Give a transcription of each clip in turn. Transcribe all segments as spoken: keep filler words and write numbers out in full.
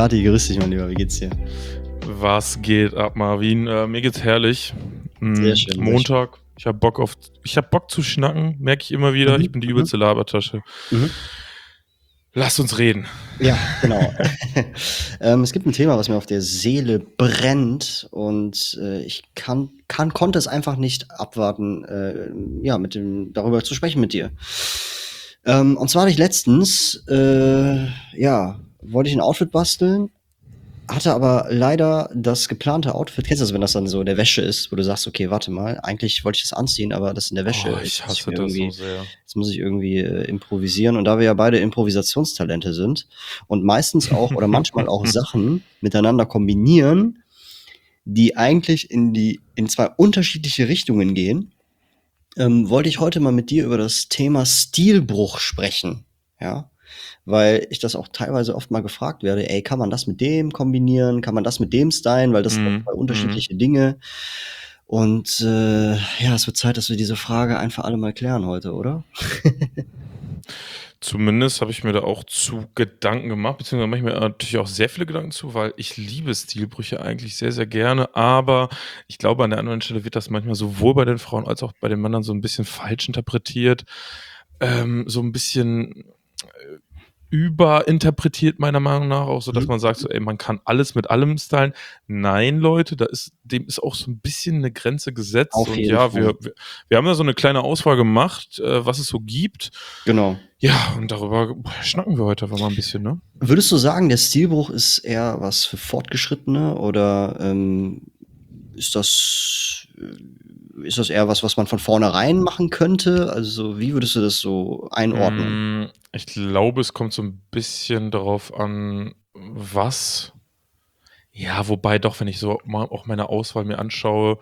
Kati, grüß dich, mein Lieber. Wie geht's dir? Was geht ab, Marvin? Äh, mir geht's herrlich. Sehr Mm, schön, sehr schön. Montag. Ich hab Bock auf, ich hab Bock zu schnacken, merke ich immer wieder. Ich Mhm, bin die mhm, übelste Labertasche. mhm. Lass uns reden. Ja, genau. ähm, es gibt ein Thema, was mir auf der Seele brennt und äh, ich kann, kann, konnte es einfach nicht abwarten, äh, ja, mit dem, darüber zu sprechen mit dir. Ähm, und zwar hatte ich letztens, äh, ja, wollte ich ein Outfit basteln, hatte aber leider das geplante Outfit, kennst du das, wenn das dann so in der Wäsche ist, wo du sagst, okay, warte mal, eigentlich wollte ich das anziehen, aber das in der Wäsche, Oh, jetzt ich muss ich hasse mir das so irgendwie, sehr. jetzt muss ich irgendwie äh, improvisieren. Und da wir ja beide Improvisationstalente sind und meistens auch oder manchmal auch Sachen miteinander kombinieren, die eigentlich in die, in zwei unterschiedliche Richtungen gehen, ähm, wollte ich heute mal mit dir über das Thema Stilbruch sprechen. Ja, weil ich das auch teilweise oft mal gefragt werde, ey, kann man das mit dem kombinieren? Kann man das mit dem stylen? Weil das sind doch Mhm, zwei mhm. unterschiedliche Dinge. Und äh, ja, es wird Zeit, dass wir diese Frage ein für alle mal klären heute, oder? Zumindest habe ich mir da auch zu Gedanken gemacht, beziehungsweise mache ich mir natürlich auch sehr viele Gedanken zu, weil ich liebe Stilbrüche eigentlich sehr, sehr gerne. Aber ich glaube, an der anderen Stelle wird das manchmal sowohl bei den Frauen als auch bei den Männern so ein bisschen falsch interpretiert. Ähm, so ein bisschen äh, überinterpretiert, meiner Meinung nach, auch so, dass Mhm. man sagt, so, ey, man kann alles mit allem stylen. Nein, Leute, da ist, dem ist auch so ein bisschen eine Grenze gesetzt. Auf Und jeden ja, Fall. wir, wir, wir haben da so eine kleine Auswahl gemacht, äh, was es so gibt. Genau. Ja, und darüber schnacken wir heute einfach mal ein bisschen, ne? Würdest du sagen, der Stilbruch ist eher was für Fortgeschrittene oder ähm, ist das, äh, ist das eher was, was man von vornherein machen könnte? Also, wie würdest du das so einordnen? Mm, Ich glaube, es kommt so ein bisschen darauf an, was. Ja, wobei doch, wenn ich so mal auch meine Auswahl mir anschaue,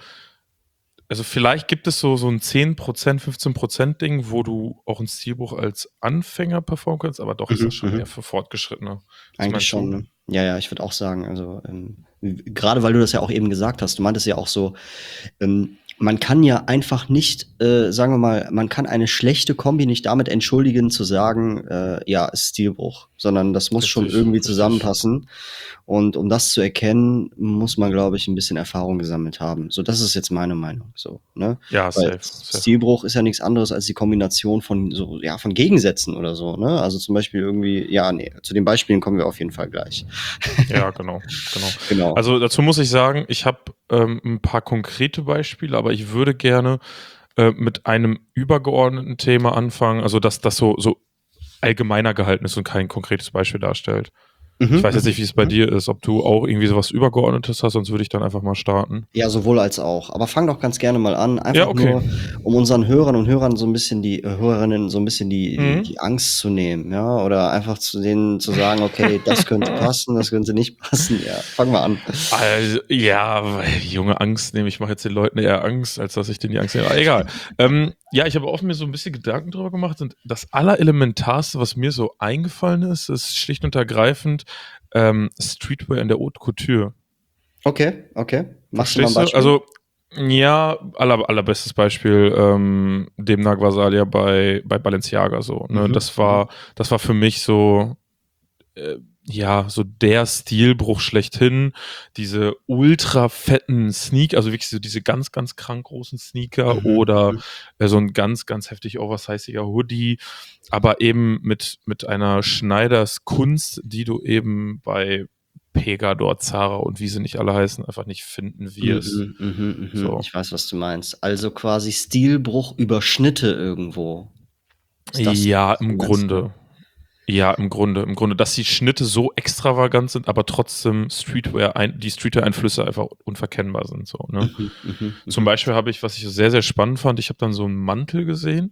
also vielleicht gibt es so, so ein zehn Prozent, fünfzehn Prozent Ding, wo du auch ein Stilbruch als Anfänger performen kannst, aber doch ist das Mhm, schon eher mhm. für Fortgeschrittene. Was Eigentlich meinst schon, du? ne? Ja, ja, ich würde auch sagen, also, ähm, w grade weil du das ja auch eben gesagt hast, du meintest ja auch so, ähm, man kann ja einfach nicht, äh, sagen wir mal, man kann eine schlechte Kombi nicht damit entschuldigen zu sagen, äh, ja, ist Stilbruch, sondern das muss schon Richtig, irgendwie richtig. zusammenpassen. Und um das zu erkennen, muss man, glaube ich, ein bisschen Erfahrung gesammelt haben. So, das ist jetzt meine Meinung, so, ne? Ja, Weil safe, S safe. Stilbruch ist ja nichts anderes als die Kombination von so, ja, von Gegensätzen oder so, ne? Also, zum Beispiel irgendwie, ja, ne, zu den Beispielen kommen wir auf jeden Fall gleich. Ja, genau, genau. Genau. Also dazu muss ich sagen, ich habe ähm, ein paar konkrete Beispiele, aber ich würde gerne äh, mit einem übergeordneten Thema anfangen, also dass das so, so allgemeiner gehalten ist und kein konkretes Beispiel darstellt. Ich Mhm, weiß jetzt mhm, nicht, wie es bei mhm. dir ist, ob du auch irgendwie sowas Übergeordnetes hast, sonst würde ich dann einfach mal starten. Ja, sowohl als auch. Aber fang doch ganz gerne mal an, Ja, einfach okay. nur, um unseren Hörern und Hörern so 'n bisschen die äh, Hörerinnen so 'n bisschen die die Mhm. die Angst zu nehmen, ja? Oder einfach zu denen zu sagen: „Okay, das könnte passen, das könnte nicht passen." Ja, fang mal an. Also, ja, weil junge Angst nehme ich mache jetzt den Leuten eher Angst, als dass ich denen die Angst nehme. Aber egal. Ähm, ja, ich habe oft mir so ein bisschen Gedanken drüber gemacht und das Allerelementarste, was mir so eingefallen ist, ist schlicht und ergreifend ähm, Streetwear in der Haute Couture. Okay, okay. Machst du mal 'n Verstehst du? Beispiel? Also, ja, aller, allerbestes Beispiel, ähm, Demna Gvasalia bei, bei Balenciaga so. Ne? Mhm, Das mhm, war, das war für mich so, äh, ja, so der Stilbruch schlechthin. Diese ultra fetten Sneaker, also wirklich so diese ganz, ganz krank großen Sneaker mhm, oder mhm, äh, so ein ganz, ganz heftig oversiziger Hoodie, aber eben mit, mit einer Schneiders Kunst, die du eben bei Pegador, Zara und wie sie nicht alle heißen, einfach nicht finden wirst. mhm, mhm, mhm. So. Ich weiß, was du meinst. Also, quasi Stilbruch über Schnitte irgendwo. Ist das, Ja, was du im meinst, ne? Grunde. Ja, im Grunde, im Grunde, dass die Schnitte so extravagant sind, aber trotzdem Streetwear, ein, die Streetwear-Einflüsse einfach unverkennbar sind. So, ne? Mhm, mhm, Zum mhm. Beispiel habe ich, was ich sehr, sehr spannend fand, ich habe dann so einen Mantel gesehen,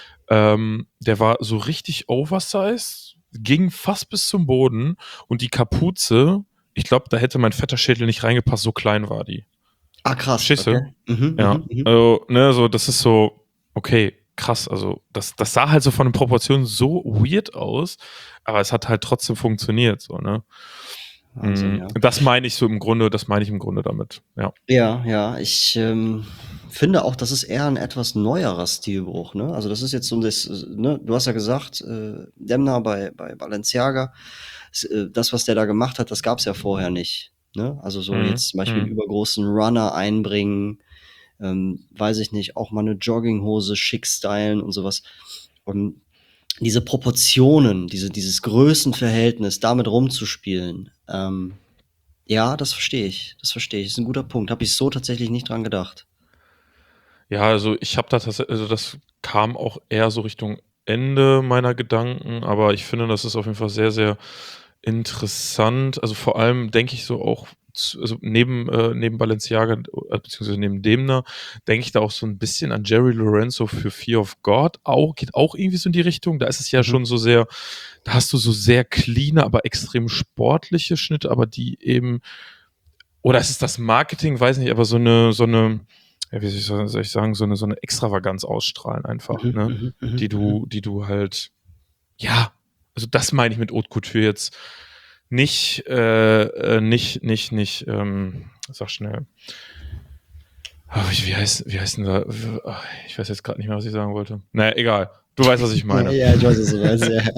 ähm, der war so richtig oversized, ging fast bis zum Boden und die Kapuze, ich glaube, da hätte mein fetter Schädel nicht reingepasst, so klein war die. Ah, krass, Verstehst okay. du? Mhm, Ja. mhm, mhm. Also, ne, so, das ist so, okay, krass. Also, das, das sah halt so von den Proportionen so weird aus, aber es hat halt trotzdem funktioniert, so, ne? Wahnsinn, Mm, ja. Das meine ich so im Grunde, das meine ich im Grunde damit, ja. Ja, ja, ich, ähm, finde auch, das ist eher 'n etwas neuerer Stilbruch, ne? Also, das ist jetzt so das, äh, ne, du hast ja gesagt, äh, Demna bei bei Balenciaga. s äh, das, was der da gemacht hat, das gab's ja vorher nicht, ne? Also, so Mhm, jetzt zum Beispiel 'n mhm. übergroßen Runner einbringen, ähm, weiß ich nicht, auch mal 'ne Jogginghose schick stylen und so was. Und diese Proportionen, diese dieses Größenverhältnis, damit rumzuspielen, ähm, ja, das verstehe ich. Das verstehe ich. Ist 'n guter Punkt. Habe ich so tatsächlich nicht dran gedacht. Ja, also, ich habe da tats also, das kam auch eher so Richtung Ende meiner Gedanken, aber ich finde, das ist auf jeden Fall sehr, sehr interessant. Also, vor allem denke ich so auch z also, neben äh, neben Balenciaga, äh, beziehungsweise neben Demna, denke ich da auch so 'n bisschen an Jerry Lorenzo für Fear of God auch geht auch irgendwie so in die Richtung. Da ist es ja Mhm. schon so sehr da hast du so sehr cleane, aber extrem sportliche Schnitte, aber die eben oder ist es das Marketing, weiß nicht, aber so 'ne so 'ne ja, wie soll ich soll ich sagen, so 'ne so 'ne Extravaganz ausstrahlen einfach, Mhm, ne? mhm, mhm, Die mhm. du die du halt ja, also, das meine ich mit Haute Couture jetzt. Nicht, äh, äh nicht nicht nicht, ähm sag schnell. Ah, wie heißt wie heißt 'n da w ah, ich weiß jetzt grad nicht mehr, was ich sagen wollte. Na ja, egal. Du weißt, was ich meine. Ja, ich weiß, was du meinst, ja.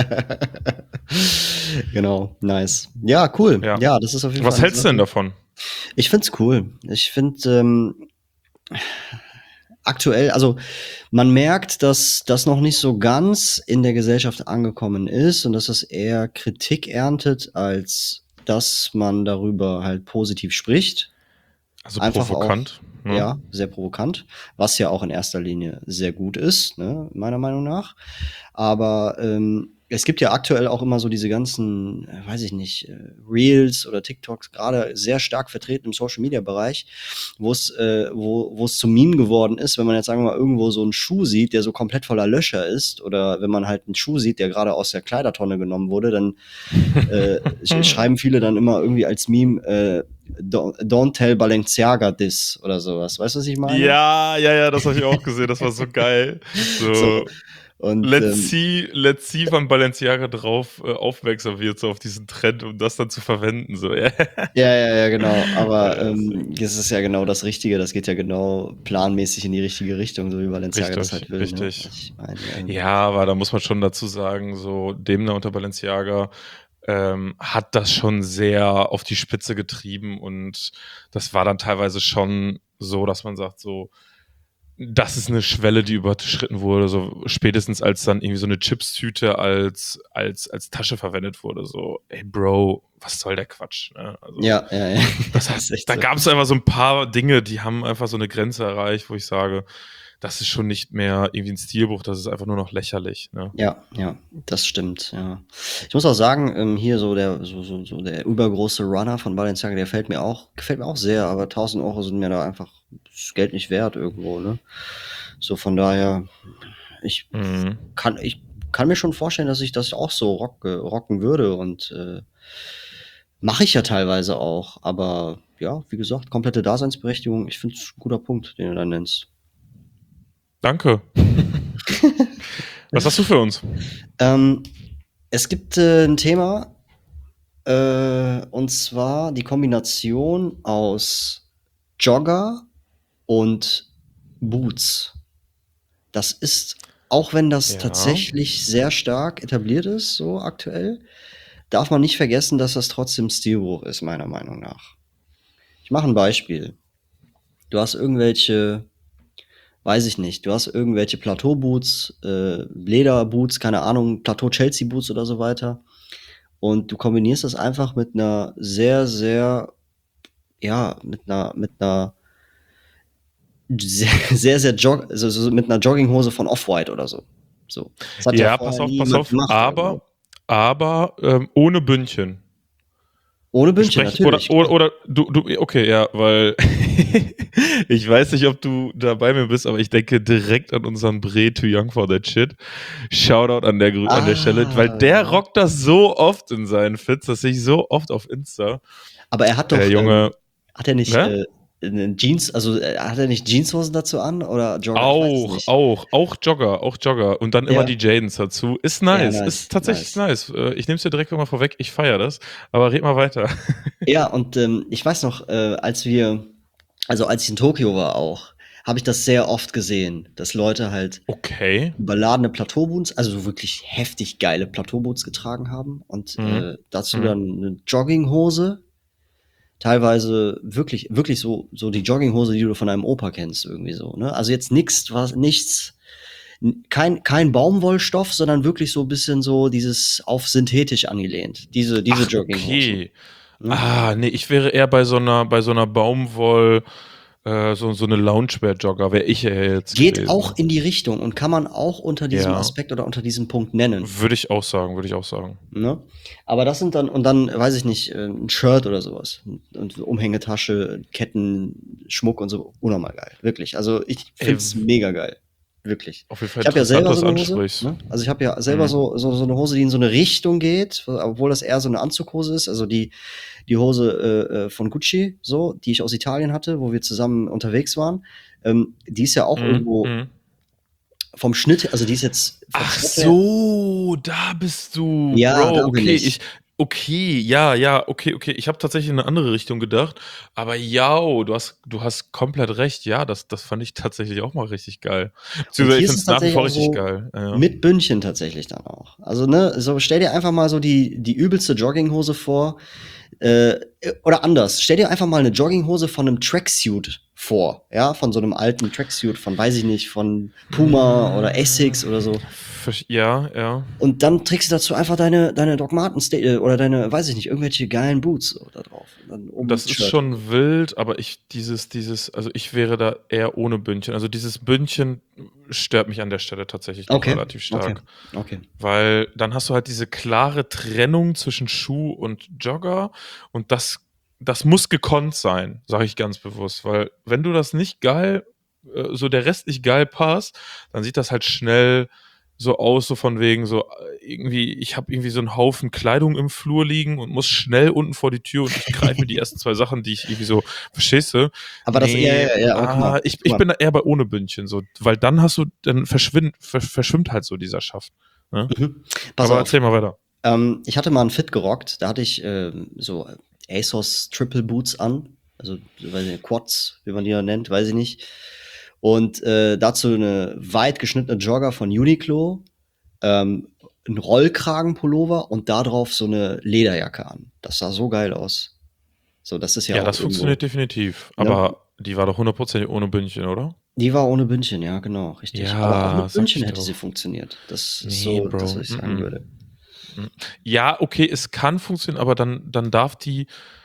Genau, nice. Ja, cool. Ja. Ja, das ist auf jeden Fall Was 'ne hältst du denn Sache davon? ich finde es cool. Ich finde, ähm aktuell also, man merkt, dass das noch nicht so ganz in der Gesellschaft angekommen ist und dass das eher Kritik erntet, als dass man darüber halt positiv spricht. Also, Einfach auch provokant, ne? ja, sehr provokant, was ja auch in erster Linie sehr gut ist, ne, meiner Meinung nach. Aber, ähm, es gibt ja aktuell auch immer so diese ganzen, äh, weiß ich nicht, äh, Reels oder TikToks, grade sehr stark vertreten im Social-Media-Bereich, wo's äh, wo wo's zum Meme geworden ist, wenn man jetzt, sagen wir mal, irgendwo so 'n Schuh sieht, der so komplett voller Löcher ist oder wenn man halt 'n Schuh sieht, der grade aus der Kleidertonne genommen wurde, dann, äh, sch schreiben viele dann immer irgendwie als Meme, äh, „Don don't tell Balenciaga this“ oder so was. Weißt du, was ich meine? Ja, ja, ja, das habe ich auch gesehen. Das war so geil. So, So, und, let's ähm see let's see, wann Balenciaga drauf, äh, aufmerksam wird, so auf diesen Trend, um das dann zu verwenden, so. Ja, ja, ja, genau. Aber, Ja, ähm, deswegen. das ist ja genau das Richtige. Das geht ja genau planmäßig in die richtige Richtung, so wie Balenciaga das Richtig, halt will, ne? richtig. Ich meine, ähm Ja, aber da muss man schon dazu sagen, so Demna unter Balenciaga, ähm, hat das schon sehr auf die Spitze getrieben und das war dann teilweise schon so, dass man sagt so, das ist 'ne Schwelle, die überschritten wurde, so spätestens als dann irgendwie so 'ne Chipstüte als als als Tasche verwendet wurde, so: „Ey, Bro, was soll der Quatsch“, ne? Also, Ja, ja, ja. das hat Ist echt da so. gab's einfach so 'n paar Dinge, die haben einfach so 'ne Grenze erreicht, wo ich sage, das ist schon nicht mehr irgendwie 'n Stilbruch, das ist einfach nur noch lächerlich, ne? Ja, ja, das stimmt, ja. Ich muss auch sagen, ähm, hier so der so so so der übergroße Runner von Balenciaga, der fällt mir auch gefällt mir auch sehr, aber tausend Euro sind mir da einfach das Geld nicht wert irgendwo, ne? So, von daher, ich Mhm. kann ich kann mir schon vorstellen, dass ich das auch so rocke rocken würde und, äh mache ich ja teilweise auch, aber ja, wie gesagt, komplette Daseinsberechtigung. Ich finde es 'n guter Punkt, den du da nennst. Danke. Was hast du für uns? Ähm, es gibt, äh, 'n Thema, äh, und zwar die Kombination aus Jogger und Boots. Das ist auch wenn das Ja. tatsächlich sehr stark etabliert ist, so aktuell, darf man nicht vergessen, dass das trotzdem Stilbruch ist, meiner Meinung nach. Ich mache 'n Beispiel. Du hast irgendwelche weiß ich nicht, du hast irgendwelche Plateauboots, äh, Lederboots, keine Ahnung, Plateau-Chelsea-Boots oder so weiter. Und du kombinierst das einfach mit 'ner sehr, sehr ja, mit 'ner mit 'ner sehr, sehr, sehr jog so so mit 'ner Jogginghose von Off-White oder so. So. Das hat ja Ja, pass vorher auf, nie pass jemand auf, gemacht irgendwo. aber aber, ähm, ohne Bündchen. Ohne Wir Bündchen, sprechen oder natürlich, oder klar. oder du du okay, ja, weil ich weiß nicht, ob du da bei mir bist, aber ich denke direkt an unseren Bre Too Young for That Shit. Shoutout an der Grü an der Stelle, weil Ah, der ja. rockt das so oft in seinen Fits, das sehe ich so oft auf Insta. Aber er hat Der doch, ähm Junge hat er nicht, ne? äh, 'ne Jeans also, äh, hat er nicht Jeanshosen dazu an oder Jogger? Ich weiß es Auch, nicht. auch, auch Jogger auch Jogger und dann immer Ja. die Jadens dazu. Ist Ja, nice, nice, ist tatsächlich nice. nice. Äh, ich nehme es dir direkt mal vorweg, ich feiere das, aber red mal weiter. Ja, und, ähm, ich weiß noch, äh, als wir also, als ich in Tokio war auch, habe ich das sehr oft gesehen, dass Leute halt Okay. überladene Plateauboots, also so wirklich heftig geile Plateauboots getragen haben und Mhm. äh, dazu Mhm. dann eine Jogginghose, teilweise wirklich, wirklich so, so die Jogginghose, die du von deinem Opa kennst, irgendwie so, ne? Also jetzt nichts, was, nichts, n- kein, kein Baumwollstoff, sondern wirklich so ein bisschen so dieses auf synthetisch angelehnt. Diese, diese Ach, Jogginghosen. okay. Ne? Ah, nee, ich wäre eher bei so einer, bei so einer Baumwoll, äh, so, so eine Loungewear-Jogger, wäre ich ja jetzt Geht auch gewesen. in die Richtung und kann man auch unter diesem Ja, Aspekt oder unter diesem Punkt nennen. würde ich auch sagen, würde ich auch sagen. Ne? Aber das sind dann, und dann, weiß ich nicht, äh, ein Shirt oder sowas. Und Umhängetasche, Ketten, Schmuck und so, unnormal geil. Wirklich. Also ich Ey, find's mega geil. Wirklich. auf jeden Fall Ich habe ja interessant, selber dass so du eine Hose. ansprichst. Ne? Also ich habe ja selber Mhm. so, so, so eine Hose, die in so eine Richtung geht, obwohl das eher so eine Anzughose ist. Also die, die Hose äh, äh, von Gucci, so, die ich aus Italien hatte, wo wir zusammen unterwegs waren. Ähm, die ist ja auch Mhm. irgendwo Mhm. vom Schnitt, also die ist jetzt vom Ach Schnitt her. so, da bist du, Ja, Bro. da bin Okay, ich. ich, okay, ja, ja, okay, okay. Ich habe tatsächlich in eine andere Richtung gedacht, aber ja, du hast, du hast komplett recht. Ja, das, das fand ich tatsächlich auch mal richtig geil. Und Beziehungsweise hier ich ist finde es es nach wie tatsächlich vor auch richtig so geil. Ja, ja. mit Bündchen tatsächlich dann auch. Also, ne, so stell dir einfach mal so die, die übelste Jogginghose vor. Äh, oder anders, stell dir einfach mal eine Jogginghose von einem Tracksuit vor. Ja, von so einem alten Tracksuit von, weiß ich nicht, von Puma oder Essex oder so. Versch- Ja, ja. Und dann trägst du dazu einfach deine, deine Doc Martens äh, oder deine, weiß ich nicht, irgendwelche geilen Boots so da drauf. Und dann oben Das ein ist Shirt oder so. schon wild, aber ich, dieses, dieses, also ich wäre da eher ohne Bündchen. Also dieses Bündchen stört mich an der Stelle tatsächlich doch Okay, relativ okay, stark. okay. Weil dann hast du halt diese klare Trennung zwischen Schuh und Jogger und das, das muss gekonnt sein, sage ich ganz bewusst. Weil wenn du das nicht geil, äh, so der Rest nicht geil passt, dann sieht das halt schnell so aus, so von wegen so äh, irgendwie, ich habe irgendwie so einen Haufen Kleidung im Flur liegen und muss schnell unten vor die Tür und ich greife mir die ersten zwei Sachen, die ich irgendwie so, verstehst du? Aber das, ja, Nee, ja, ja, aber guck mal, ah, ich, guck ich mal. bin da eher bei ohne Bündchen, so, weil dann hast du, dann verschwindet, ver, verschwimmt halt so dieser Schaft. Ne? Mhm. Pass Aber auf. erzähl mal weiter. Ähm, ich hatte mal einen Fit gerockt, da hatte ich ähm, so ASOS Triple Boots an, also so, weiß ich nicht, Quads, wie man die ja nennt, weiß ich nicht. Und äh, dazu eine weit geschnittene Jogger von Uniqlo, ähm, ein Rollkragenpullover und da drauf so eine Lederjacke an. Das sah so geil aus. So, das ist ja Ja, auch das irgendwo, funktioniert definitiv. ne? Aber die war doch hundertprozentig ohne Bündchen, oder? Die war ohne Bündchen, ja, genau, richtig. Aber auch Ja, mit sag Bündchen ich hätte sie doch. funktioniert. Das ist Nee, so das, Bro. was ich sagen Mm-mm. würde. Mm. Ja, okay, es kann funktionieren, aber dann, dann darf die,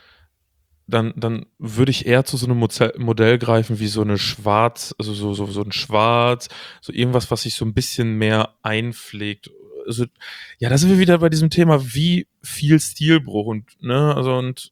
dann, dann würde ich eher zu so einem Moze- Modell greifen wie so eine Schwarz, also so, so, so ein Schwarz, so irgendwas, was sich so ein bisschen mehr einpflegt. Also, ja, da sind wir wieder bei diesem Thema, wie viel Stilbruch und, ne, also und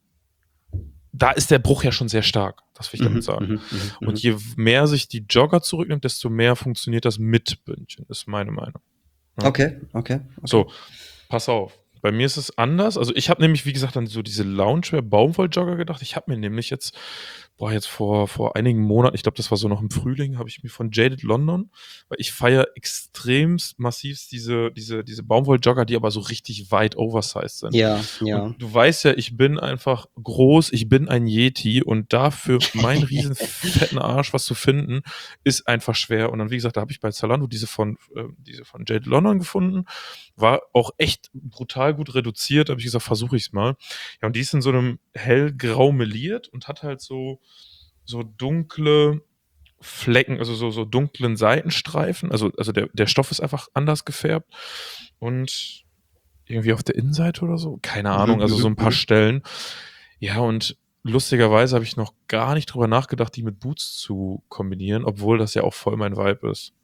da ist der Bruch ja schon sehr stark, das will ich damit Mhm, sagen. mhm, mhm, Und mhm. je mehr sich die Jogger zurücknimmt, desto mehr funktioniert das mit Bündchen, ist meine Meinung. Ja. Okay, okay, okay. So, pass auf. Bei mir ist es anders. Also ich habe nämlich, wie gesagt, an so diese Loungewear-Baumwoll-Jogger gedacht. Ich habe mir nämlich jetzt, boah, jetzt vor, vor einigen Monaten, ich glaube, das war so noch im Frühling, habe ich mir von Jaded London, weil ich feiere extremst massiv diese, diese, diese Baumwoll-Jogger, die aber so richtig weit oversized sind. Ja, Und ja. du weißt ja, ich bin einfach groß, ich bin ein Yeti und dafür meinen riesen fetten Arsch was zu finden, ist einfach schwer. Und dann, wie gesagt, da habe ich bei Zalando diese von, äh, diese von Jaded London gefunden. War auch echt brutal gut reduziert. Da habe ich gesagt, versuche ich es mal. Ja, und die ist in so einem hellgrau meliert und hat halt so, so dunkle Flecken, also so, so dunklen Seitenstreifen. Also, also der, der Stoff ist einfach anders gefärbt. Und irgendwie auf der Innenseite oder so. Keine Mhm, Ahnung, also so mhm, ein paar mhm. Stellen. Ja, und lustigerweise habe ich noch gar nicht drüber nachgedacht, die mit Boots zu kombinieren, obwohl das ja auch voll mein Vibe ist.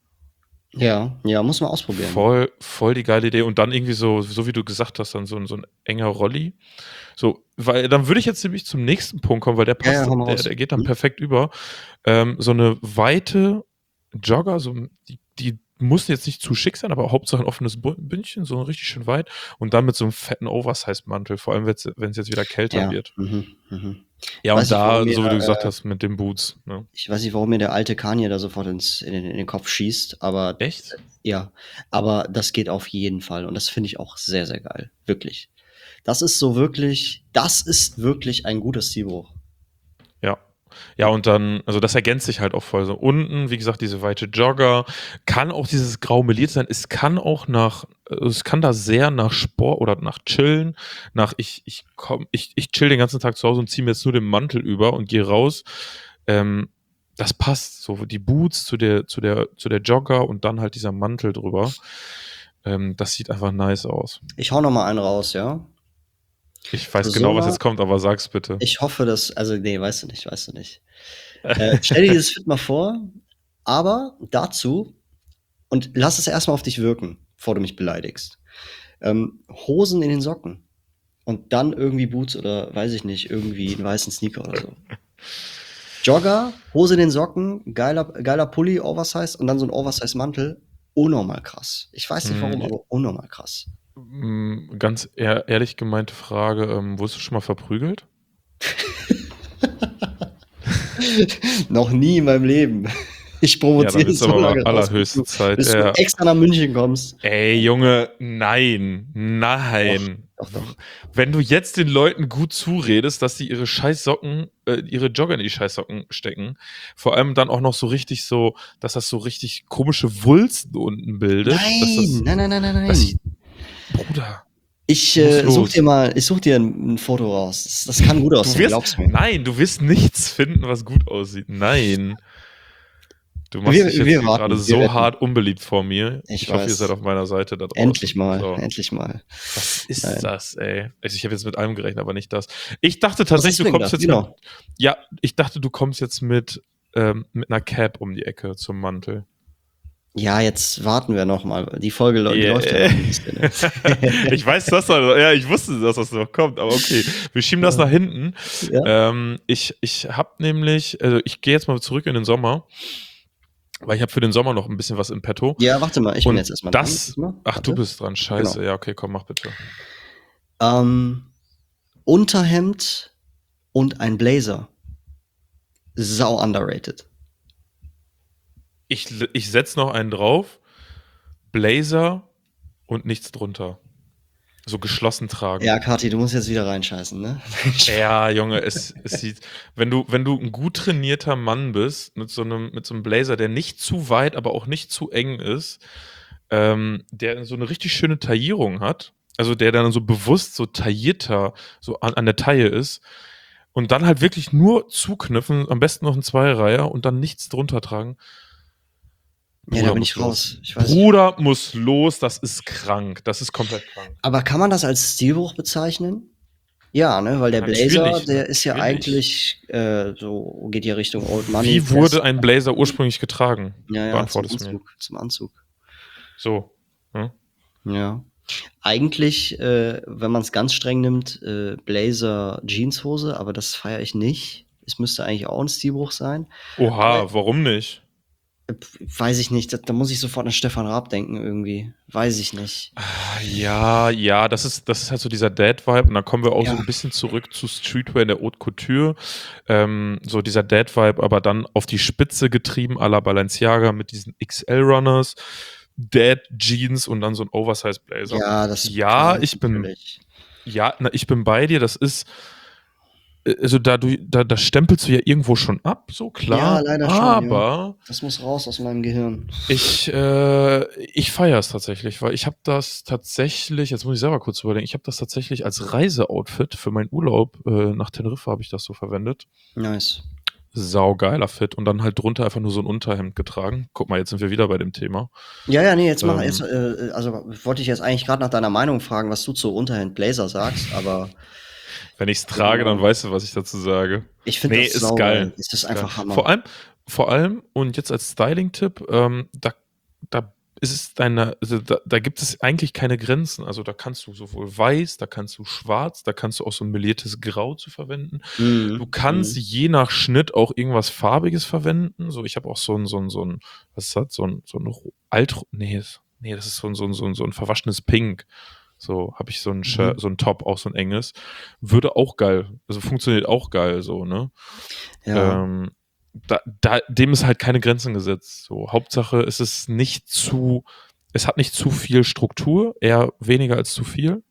Ja, ja, muss man ausprobieren. Voll, voll die geile Idee. Und dann irgendwie so, so wie du gesagt hast, dann so, ein- so ein enger Rolli. So, weil dann würde ich jetzt nämlich zum nächsten Punkt kommen, weil der Ja, ja, passt, hau mal der, raus. der geht dann Mhm. perfekt über. Ähm, so eine weite Jogger, so, die, die muss jetzt nicht zu schick sein, aber Hauptsache ein offenes Bu- Bündchen, so richtig schön weit. Und dann mit so einem fetten Oversize-Mantel, vor allem wenn es jetzt wieder kälter Ja, wird. mhm, mhm. Ja, Ich weiß und nicht, warum da, mir, so wie du gesagt äh, hast, mit den Boots. Ne? ich weiß nicht, warum mir der alte Kanye da sofort ins, in, den, in den Kopf schießt, aber äh, Echt? ja, aber das geht auf jeden Fall und das finde ich auch sehr, sehr geil. Wirklich. Das ist so wirklich, das ist wirklich ein guter Stilbruch. Ja. Ja, und dann, also das ergänzt sich halt auch voll. So unten, wie gesagt, diese weite Jogger, kann auch dieses grau meliert sein. Es kann auch nach, also es kann da sehr nach Sport oder nach Chillen, nach ich, ich komm, ich, ich chill den ganzen Tag zu Hause und ziehe mir jetzt nur den Mantel über und gehe raus. Ähm, das passt so. Die Boots zu der, zu der, zu der Jogger und dann halt dieser Mantel drüber. Ähm, das sieht einfach nice aus. Ich hau noch mal einen raus, ja? Ich weiß genau, was Solar, jetzt kommt, aber sag's bitte. ich hoffe, dass, also nee, weißt du nicht, weißt du nicht. Äh, stell dir dieses Fit mal vor, aber dazu, und lass es erstmal auf dich wirken, bevor du mich beleidigst. Ähm, Hosen in den Socken und dann irgendwie Boots oder weiß ich nicht, irgendwie einen weißen Sneaker oder so. Jogger, Hose in den Socken, geiler, geiler Pulli, Oversize und dann so ein Oversize-Mantel. Unnormal krass. Ich weiß nicht warum, Hm, aber unnormal krass. Mm, Ganz ehr ehrlich gemeinte Frage, ähm, wurdest du schon mal verprügelt? Noch nie in meinem Leben. Ich Ja, provoziere dann dich wird's so aber mal lange raus, bis allerhöchste du, Zeit. bis du Ja. extra nach München kommst. Ey, Junge, nein, Doch, nein. doch, doch. Wenn du jetzt den Leuten gut zuredest, dass sie ihre Scheißsocken, äh, ihre Jogger in die Scheißsocken stecken, vor allem dann auch noch so richtig so, dass das so richtig komische Wulsten unten bildet, dass das, Nein, nein, nein, nein, nein, dass ich, nein. Bruder, Ich muss äh, such dir los. mal, ich such dir ein, ein Foto raus. Das, das kann gut Du aussehen, wirst, glaub's mir. nein, du wirst nichts finden, was gut aussieht. Nein. Du machst Wir, dich jetzt wir hier gerade warten, wir so wetten. hart unbeliebt vor mir. Ich Ich hoffe, ihr seid weiß. auf meiner Seite da Endlich draußen. mal, So. endlich mal. Was ist Nein. das, ey? Also ich habe jetzt mit allem gerechnet, aber nicht das. Ich dachte Was tatsächlich, hast du du denn kommst gedacht? jetzt mit. Genau. Ja, ich dachte, du kommst jetzt mit, ähm, mit einer Cap um die Ecke zum Mantel. Ja, jetzt warten wir noch mal. Die Folge läu- die läuft ja Yeah. noch ein bisschen. Ich weiß, dass da, ja, ich wusste, dass das noch kommt, aber okay, wir schieben das nach hinten. Ja. Ähm, ich ich habe nämlich, also ich gehe jetzt mal zurück in den Sommer, weil ich habe für den Sommer noch ein bisschen was im Petto. Ja, warte mal, ich bin Und jetzt erstmal dran. das, Warte mal, ach, du warte. bist dran, scheiße. Genau. Ja, okay, komm, mach bitte. Ähm, Unterhemd und ein Blazer. Sau underrated. Ich, ich setz noch einen drauf, Blazer und nichts drunter. So geschlossen tragen. Ja, Kathi, du musst jetzt wieder reinscheißen, ne? Ja, Junge, es, es sieht, wenn du, wenn du ein gut trainierter Mann bist, mit so einem, mit so einem Blazer, der nicht zu weit, aber auch nicht zu eng ist, ähm, der so eine richtig schöne Taillierung hat, also der dann so bewusst so taillierter, so an, an der Taille ist, und dann halt wirklich nur zuknüpfen, am besten noch ein Zweireiher und dann nichts drunter tragen. Ja, da bin ich muss raus. los. Ich weiß nicht. Bruder muss los, das ist krank. Das ist komplett krank. Aber kann man das als Stilbruch bezeichnen? Ja, ne, weil der Blazer, Natürlich, der ist ja natürlich. eigentlich äh, so, geht ja Richtung Old Money. Wie Dress. wurde ein Blazer ursprünglich getragen? Ja, ja, zum Beantworte es mir. Anzug, zum Anzug. So. Hm? Ja. Eigentlich, äh, wenn man es ganz streng nimmt, äh, Blazer Jeanshose, aber das feiere ich nicht. Es müsste eigentlich auch ein Stilbruch sein. Oha, Aber- warum nicht? Äh, Weiß ich nicht, da, da muss ich sofort an Stefan Raab denken irgendwie. Weiß ich nicht. Ah, Ja, ja, das ist, das ist halt so dieser Dad-Vibe. Und dann kommen wir auch Ja. so ein bisschen zurück zu Streetwear in der Haute Couture. Ähm, so dieser Dad-Vibe, aber dann auf die Spitze getrieben, à la Balenciaga mit diesen X L-Runners, Dad-Jeans und dann so ein Oversize-Blazer. Ja, das Ja, weiß ich bin, natürlich. ja, na, ich bin bei dir. Das ist, äh, also da, du, da, da stempelst du ja irgendwo schon ab, so klar. Ja, leider schon, aber Das muss raus aus meinem Gehirn. ich, äh, ich feiere es tatsächlich, weil ich habe das tatsächlich, jetzt muss ich selber kurz überlegen, ich habe das tatsächlich als Reiseoutfit für meinen Urlaub äh, nach Teneriffa habe ich das so verwendet. Nice. Saugeiler Fit und dann halt drunter einfach nur so ein Unterhemd getragen. Guck mal, jetzt sind wir wieder bei dem Thema. Ja, ja, nee, jetzt mach Ähm. jetzt, äh, also wollte ich jetzt eigentlich gerade nach deiner Meinung fragen, was du zu Unterhemd Blazer sagst, aber Wenn ich es trage, Genau. dann weißt du, was ich dazu sage. ich finde Nee, das ist saugeil. geil. Es ist einfach Hammer. Vor allem, vor allem, und jetzt als Styling-Tipp, ähm, da, da ist es deine, also da, da gibt es eigentlich keine Grenzen. Also da kannst du sowohl weiß, da kannst du schwarz, da kannst du auch so ein meliertes Grau zu verwenden. Mhm, Du kannst mhm. je nach Schnitt auch irgendwas Farbiges verwenden. So, ich habe auch so ein, so ein, so ein, was ist das, so ein, so ein Ro- alt, nee, nee, das ist so ein, so ein, so ein, so ein verwaschenes Pink. So habe ich so ein Shirt, Mhm. so ein Top, auch so ein enges. Würde auch geil, also funktioniert auch geil so, ne? Ja. Ähm, da, da, dem ist halt keine Grenzen gesetzt. So, Hauptsache, es ist nicht zu, es hat nicht zu viel Struktur, eher weniger als zu viel.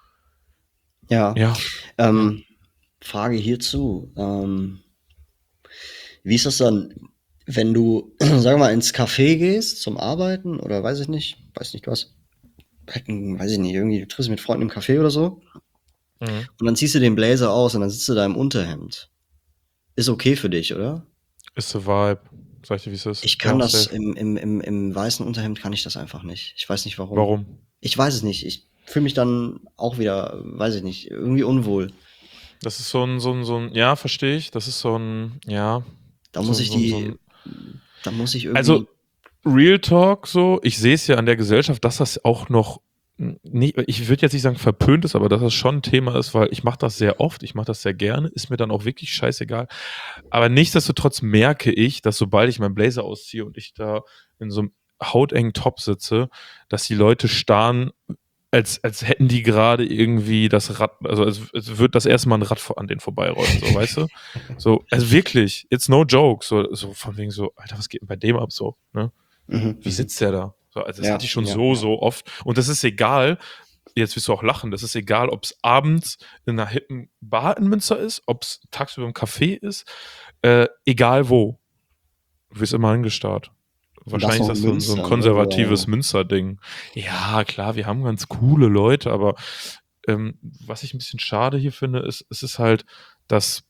Ja. Ja. Ähm, Frage hierzu. Ähm, Wie ist das dann, wenn du, sagen wir mal, ins Café gehst zum Arbeiten oder weiß ich nicht, weiß nicht, du hast, halt ein- weiß ich nicht, irgendwie, du triffst dich mit Freunden im Café oder so Mhm. und dann ziehst du den Blazer aus und dann sitzt du da im Unterhemd. Ist okay für dich, oder? Ist the vibe. Sag ich dir, wie es ist. Ich kann Ja, das safe. im, im, im, im weißen Unterhemd kann ich das einfach nicht. Ich weiß nicht warum. Warum? Ich weiß es nicht. Ich fühle mich dann auch wieder, weiß ich nicht, irgendwie unwohl. Das ist so ein, so ein, so ein, ja, verstehe ich. Das ist so ein, ja, Da so muss ein, ich so ein, so die, ein. da muss ich Also, irgendwie, Real Talk so, ich sehe es ja an der Gesellschaft, dass das auch noch nicht, ich würde jetzt nicht sagen verpönt ist, aber dass das schon ein Thema ist, weil ich mache das sehr oft, ich mache das sehr gerne, ist mir dann auch wirklich scheißegal. Aber nichtsdestotrotz merke ich, dass sobald ich meinen Blazer ausziehe und ich da in so einem hautengen Top sitze, dass die Leute starren, als, als hätten die gerade irgendwie das Rad, also als, als würde das erste Mal ein Rad vor, an denen vorbeirollen, so, weißt du? So, also wirklich, it's no joke, so, so von wegen so, Alter, was geht denn bei dem ab so, ne? mhm, Wie mhm. sitzt der da? So, also das Ja, hatte ich schon ja, so, ja. so oft. Und das ist egal, jetzt wirst du auch lachen, das ist egal, ob es abends in einer hippen Bar in Münster ist, ob es tagsüber im Café ist, äh, egal wo. Du wirst immer angestarrt. Und das Wahrscheinlich ist noch das in so ein, so ein Münster, ne? konservatives Wow. Münster-Ding. Ja, klar, wir haben ganz coole Leute, aber ähm, was ich ein bisschen schade hier finde, ist, es ist halt, dass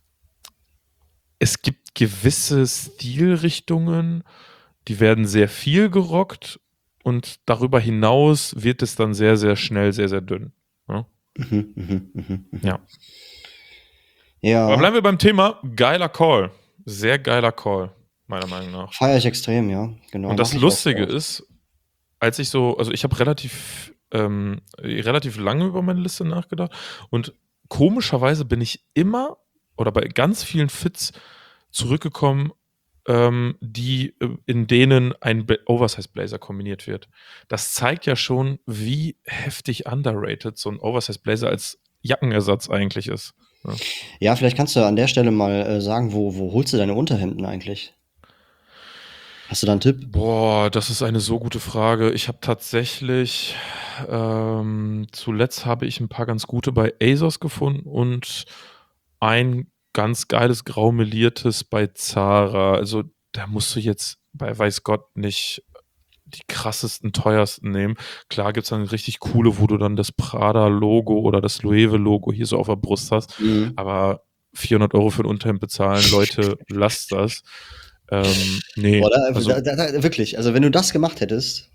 es gibt gewisse Stilrichtungen, die werden sehr viel gerockt und darüber hinaus wird es dann sehr, sehr schnell, sehr, sehr dünn. Ja. Mhm, mhm, mhm, mhm. Ja. Aber Ja, bleiben wir beim Thema geiler Call. Sehr geiler Call, meiner Meinung nach. feiere ich extrem, ja. Genau, Und das mache ich auch sehr Lustige oft. ist, als ich so, also ich habe relativ, ähm, relativ lange über meine Liste nachgedacht und komischerweise bin ich immer oder bei ganz vielen Fits zurückgekommen, ähm, die, äh, in denen ein Bla- Oversize Blazer kombiniert wird. Das zeigt ja schon, wie heftig underrated so ein Oversize Blazer als Jackenersatz eigentlich ist. Ja. Ja, vielleicht kannst du an der Stelle mal äh, sagen, wo, wo holst du deine Unterhemden eigentlich? Hast du da einen Tipp? Boah, das ist eine so gute Frage. Ich habe tatsächlich, ähm, zuletzt habe ich ein paar ganz gute bei ASOS gefunden und ein ganz geiles graumeliertes bei Zara. Also da musst du jetzt bei weiß Gott nicht die krassesten, teuersten nehmen. Klar gibt es dann richtig coole, wo du dann das Prada-Logo oder das Loewe-Logo hier so auf der Brust hast. Mhm. Aber vierhundert Euro für ein Unterhemd bezahlen, Leute, lasst das. Ähm, nee, Boah, da, also da, da, da, wirklich, also wenn du das gemacht hättest,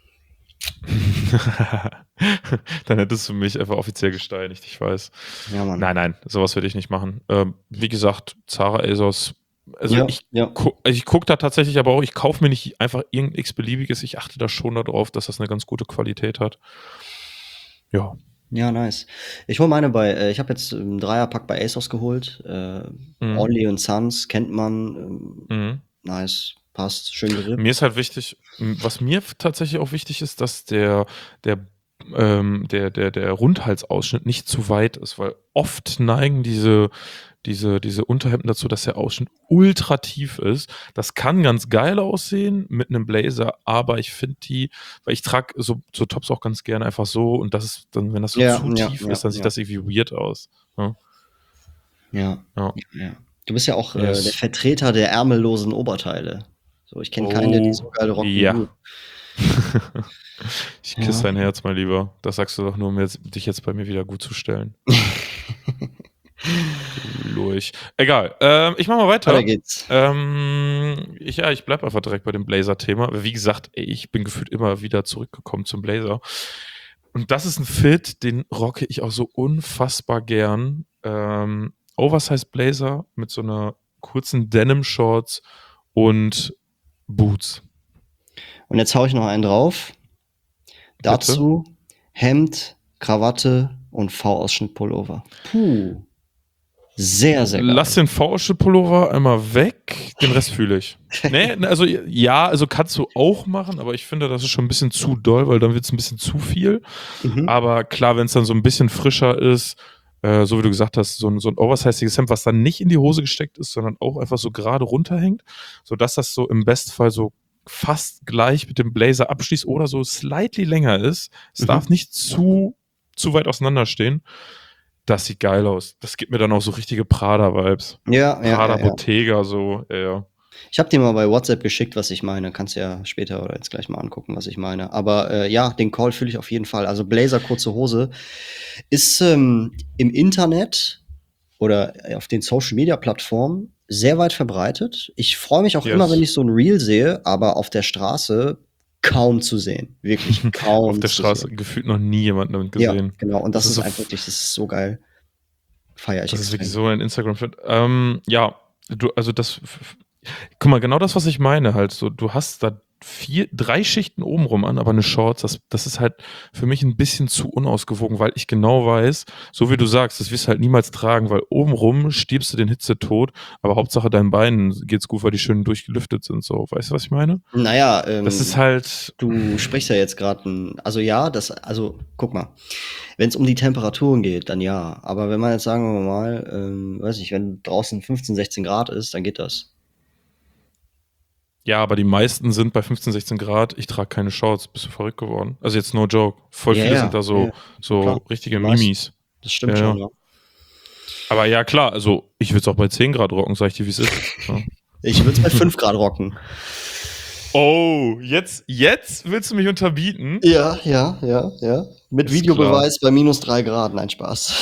dann hättest du mich einfach offiziell gesteinigt, ich weiß. ja, Mann. Nein, nein, sowas würde ich nicht machen. Ähm, wie gesagt, Zara ASOS, also Ja, ich, ja. gu ich gucke da tatsächlich aber auch, ich kaufe mir nicht einfach irgendein x-beliebiges, ich achte da schon darauf, dass das eine ganz gute Qualität hat. Ja. Ja, nice. Ich hole meine bei, äh, ich habe jetzt einen Dreierpack bei ASOS geholt. Äh, Mhm. Only und Sons kennt man. Ähm, Mhm. nice, passt, schön gerippt. Mir ist halt wichtig, m- was mir f- tatsächlich auch wichtig ist, dass der, der, ähm, der, der, der Rundhalsausschnitt nicht zu weit ist, weil oft neigen diese, diese, diese Unterhemden dazu, dass der Ausschnitt ultra tief ist. Das kann ganz geil aussehen mit einem Blazer, aber ich finde die, weil ich trage so, so Tops auch ganz gerne einfach so und das ist dann, wenn das so Ja, zu ja, tief ja, ist, dann sieht ja, das irgendwie weird aus. Ja, ja, ja. ja. Du bist ja auch äh, der Yes. Vertreter der ärmellosen Oberteile. So, ich kenne keinen, der die so Oh, geil rockt wie ja. du. Ich küsse Ja. dein Herz, mein Lieber. Das sagst du doch nur, um jetzt, dich jetzt bei mir wieder gut zu stellen. Du Lurch. Egal. Ähm, ich mach mal Weiter weiter. geht's. Ähm, ich, ja, ich bleib einfach direkt bei dem Blazer-Thema. Aber wie gesagt, ey, ich bin gefühlt immer wieder zurückgekommen zum Blazer. Und das ist ein Fit, den rocke ich auch so unfassbar gern. Ähm, Oversized Blazer mit so einer kurzen Denim-Shorts und Boots. Und jetzt hau ich noch einen drauf. Bitte? Dazu Hemd, Krawatte und V-Ausschnitt-Pullover. Puh. Sehr, sehr Lass geil. den V-Pullover einmal weg, den Rest fühle ich. Nee, ne, also ja, also kannst du auch machen, aber ich finde, das ist schon ein bisschen zu doll, weil dann wird es ein bisschen zu viel. Mhm. Aber klar, wenn es dann so ein bisschen frischer ist, äh, so wie du gesagt hast, so ein, so ein oversizeiges Hemd, was dann nicht in die Hose gesteckt ist, sondern auch einfach so gerade runterhängt, sodass das so im Bestfall so fast gleich mit dem Blazer abschließt oder so slightly länger ist. Es Mhm. darf nicht zu, zu weit auseinanderstehen. Das sieht geil aus. Das gibt mir dann auch so richtige Prada-Vibes. Ja, ja, Prada ja, ja. Bottega, so, ja, ja. Ich habe dir mal bei WhatsApp geschickt, was ich meine. Kannst ja später oder jetzt gleich mal angucken, was ich meine. Aber äh, ja, den Call fühle ich auf jeden Fall. Also Blazer, kurze Hose ist ähm, im Internet oder auf den Social-Media-Plattformen sehr weit verbreitet. Ich freue mich auch Yes. immer, wenn ich so ein Reel sehe, aber auf der Straße kaum zu sehen. Wirklich kaum Auf der zu Straße sehen. gefühlt noch nie jemanden damit Ja, gesehen. genau. Und das, Das ist ist so einfach wirklich, das ist so geil. Feier ich Das ist wirklich extrem. so ein Instagram-Fit. Ähm, ja, du, also das, f- f- guck mal, genau das, was ich meine, halt so, du hast da vier, drei Schichten obenrum an, aber eine Shorts, das, das ist halt für mich ein bisschen zu unausgewogen, weil ich genau weiß, so wie du sagst, das wirst du halt niemals tragen, weil obenrum stirbst du den Hitze tot, aber Hauptsache deinen Beinen geht's gut, weil die schön durchgelüftet sind, so. Weißt du, was ich meine? Naja, Das ist ähm, halt, du sprichst ja jetzt gerade, also ja, das, also guck mal, wenn es um die Temperaturen geht, dann ja. Aber wenn man jetzt sagen wir mal, ähm, weiß ich, wenn draußen fünfzehn, sechzehn Grad ist, dann geht das. ja, aber die meisten sind bei fünfzehn, sechzehn Grad, ich trage keine Shorts, bist du verrückt geworden? Also jetzt no joke, voll Ja, viele ja, sind da ja, so, ja. so Klar, die richtige meisten. Mimis. Das stimmt Ja, schon, ja. ja. Aber ja, klar, also ich würde es auch bei zehn Grad rocken, sag ich dir, wie es ist. Ja. Ich würde es bei fünf Grad rocken. Oh, jetzt, jetzt willst du mich unterbieten? Ja, ja, ja, ja. Mit Ist Videobeweis bei minus drei Grad, nein, Spaß.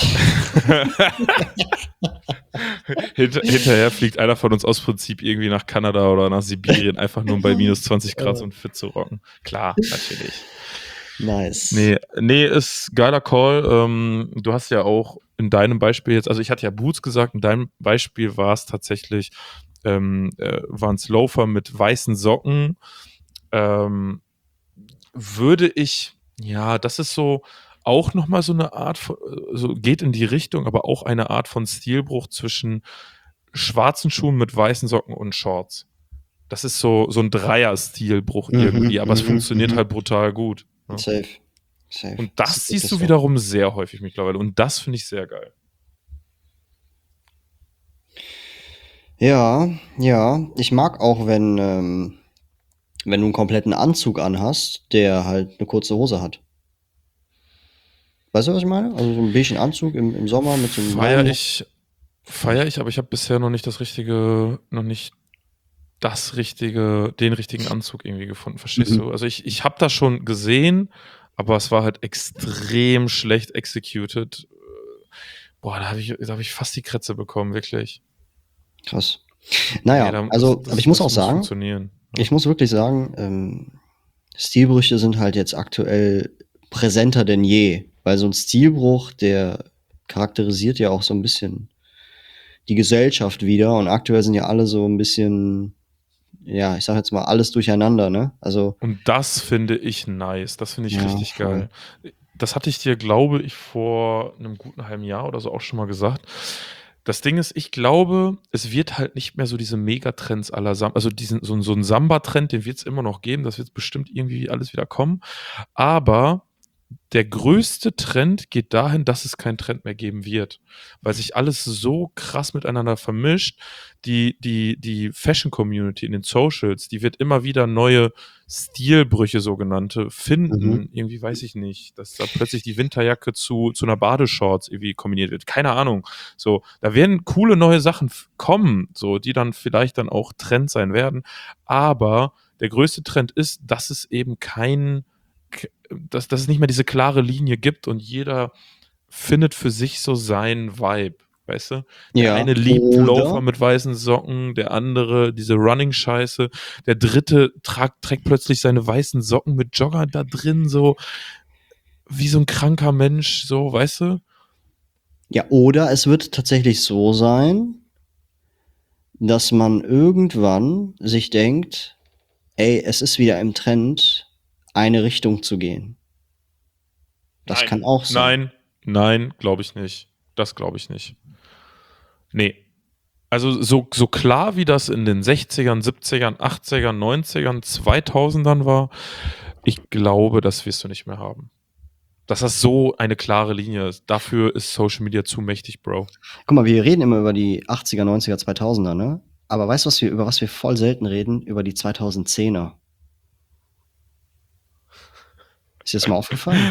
Hinter, hinterher fliegt einer von uns aus Prinzip irgendwie nach Kanada oder nach Sibirien, einfach nur um bei minus zwanzig Grad so ein Fit zu rocken. Klar, natürlich. Nice. Nee, nee, ist geiler Call. Ähm, du hast ja auch in deinem Beispiel jetzt, also ich hatte ja Boots gesagt, in deinem Beispiel war es tatsächlich, ähm, äh, waren es Loafer mit weißen Socken. Ähm, würde ich, ja, das ist so auch nochmal so eine Art von, so geht in die Richtung, aber auch eine Art von Stilbruch zwischen schwarzen Schuhen mit weißen Socken und Shorts. Das ist so, so ein Dreier-Stilbruch Mhm, irgendwie, aber es mhm, funktioniert mhm. halt brutal gut. Ja. Safe. Safe. Und Das das ist siehst wirklich du so. wiederum sehr häufig mittlerweile. Und das finde ich sehr geil. Ja, ja. Ich mag auch, wenn, ähm, wenn du einen kompletten Anzug anhast, der halt eine kurze Hose hat. Weißt du, was ich meine? Also so ein bisschen Anzug im, im Sommer mit so einem Feier langen. ich, feier ich, aber ich habe bisher noch nicht das richtige, noch nicht das richtige, den richtigen Anzug irgendwie gefunden, verstehst Mhm. du? Also ich, ich habe das schon gesehen, aber es war halt extrem schlecht executed. Boah, da habe ich, da hab ich fast die Krätze bekommen, wirklich. Krass. Nee, Naja, da, also, das, das, aber ich muss das auch muss sagen, funktionieren. Ja. ich muss wirklich sagen, ähm, Stilbrüche sind halt jetzt aktuell präsenter denn je. Weil so ein Stilbruch, der charakterisiert ja auch so ein bisschen die Gesellschaft wieder. Und aktuell sind ja alle so ein bisschen, ja, ich sag jetzt mal, alles durcheinander, ne? Also, Und das finde ich nice. Das finde ich ja, richtig voll. geil. Das hatte ich dir, glaube ich, vor einem guten halben Jahr oder so auch schon mal gesagt. Das Ding ist, ich glaube, es wird halt nicht mehr so diese Megatrends aller Samba, also diesen, so, so einen Samba-Trend, den wird es immer noch geben, das wird bestimmt irgendwie alles wieder kommen. Aber der größte Trend geht dahin, dass es keinen Trend mehr geben wird, weil sich alles so krass miteinander vermischt. Die, die, die Fashion-Community in den Socials, die wird immer wieder neue Stilbrüche, sogenannte, finden. Mhm. Irgendwie weiß ich nicht, dass da plötzlich die Winterjacke zu, zu einer Badeshorts irgendwie kombiniert wird. Keine Ahnung. So, da werden coole neue Sachen f- kommen, so, die dann vielleicht dann auch Trend sein werden. Aber der größte Trend ist, dass es eben kein k- dass, dass es nicht mehr diese klare Linie gibt und jeder findet für sich so seinen Vibe, weißt du? Der Ja, eine liebt Loafer oder mit weißen Socken, der andere diese Running-Scheiße, der dritte tragt, trägt plötzlich seine weißen Socken mit Jogger da drin, so wie so ein kranker Mensch, so, weißt du? ja, oder es wird tatsächlich so sein, dass man irgendwann sich denkt: „Ey, es ist wieder im Trend, eine Richtung zu gehen.“ Das Nein, kann auch sein. nein, nein, glaube ich nicht. Das glaube ich nicht. Nee. Also so, so klar wie das in den sechzigern, siebzigern, achtzigern, neunzigern, zweitausendern war, ich glaube, das wirst du nicht mehr haben. Dass das so eine klare Linie ist. Dafür ist Social Media zu mächtig, Bro. Guck mal, wir reden immer über die achtziger, neunziger, zweitausender, ne? Aber weißt du, was wir über was wir voll selten reden? Über die zweitausendzehner. Ist dir das mal aufgefallen?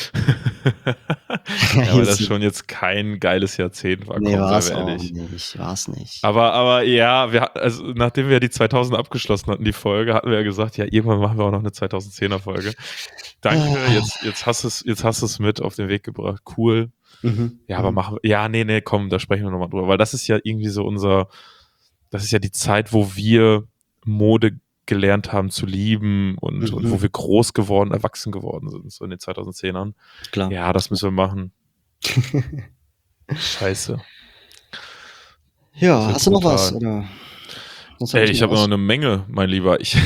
Ja, weil das schon jetzt kein geiles Jahrzehnt war, Nee, komm, war's seien wir auch ehrlich. nicht, war's nicht. Aber, aber ja, wir, also nachdem wir die zweitausend abgeschlossen hatten, die Folge, hatten wir ja gesagt, ja, irgendwann machen wir auch noch eine zweitausendzehner Folge. Danke, Ah. jetzt, jetzt hast du es, jetzt hast du es mit auf den Weg gebracht. Cool. Mhm. Ja, aber machen wir, ja, nee, nee, komm, da sprechen wir nochmal drüber, weil das ist ja irgendwie so unser, das ist ja die Zeit, wo wir Mode gelernt haben zu lieben und, Mhm. und wo wir groß geworden, erwachsen geworden sind, so in den zweitausendzehnern. Klar. Ja, das müssen wir machen. Scheiße. Ja, hast du noch was? Brutal. Oder? Hab Ey, ich ich habe noch noch eine Menge, mein Lieber. Ich,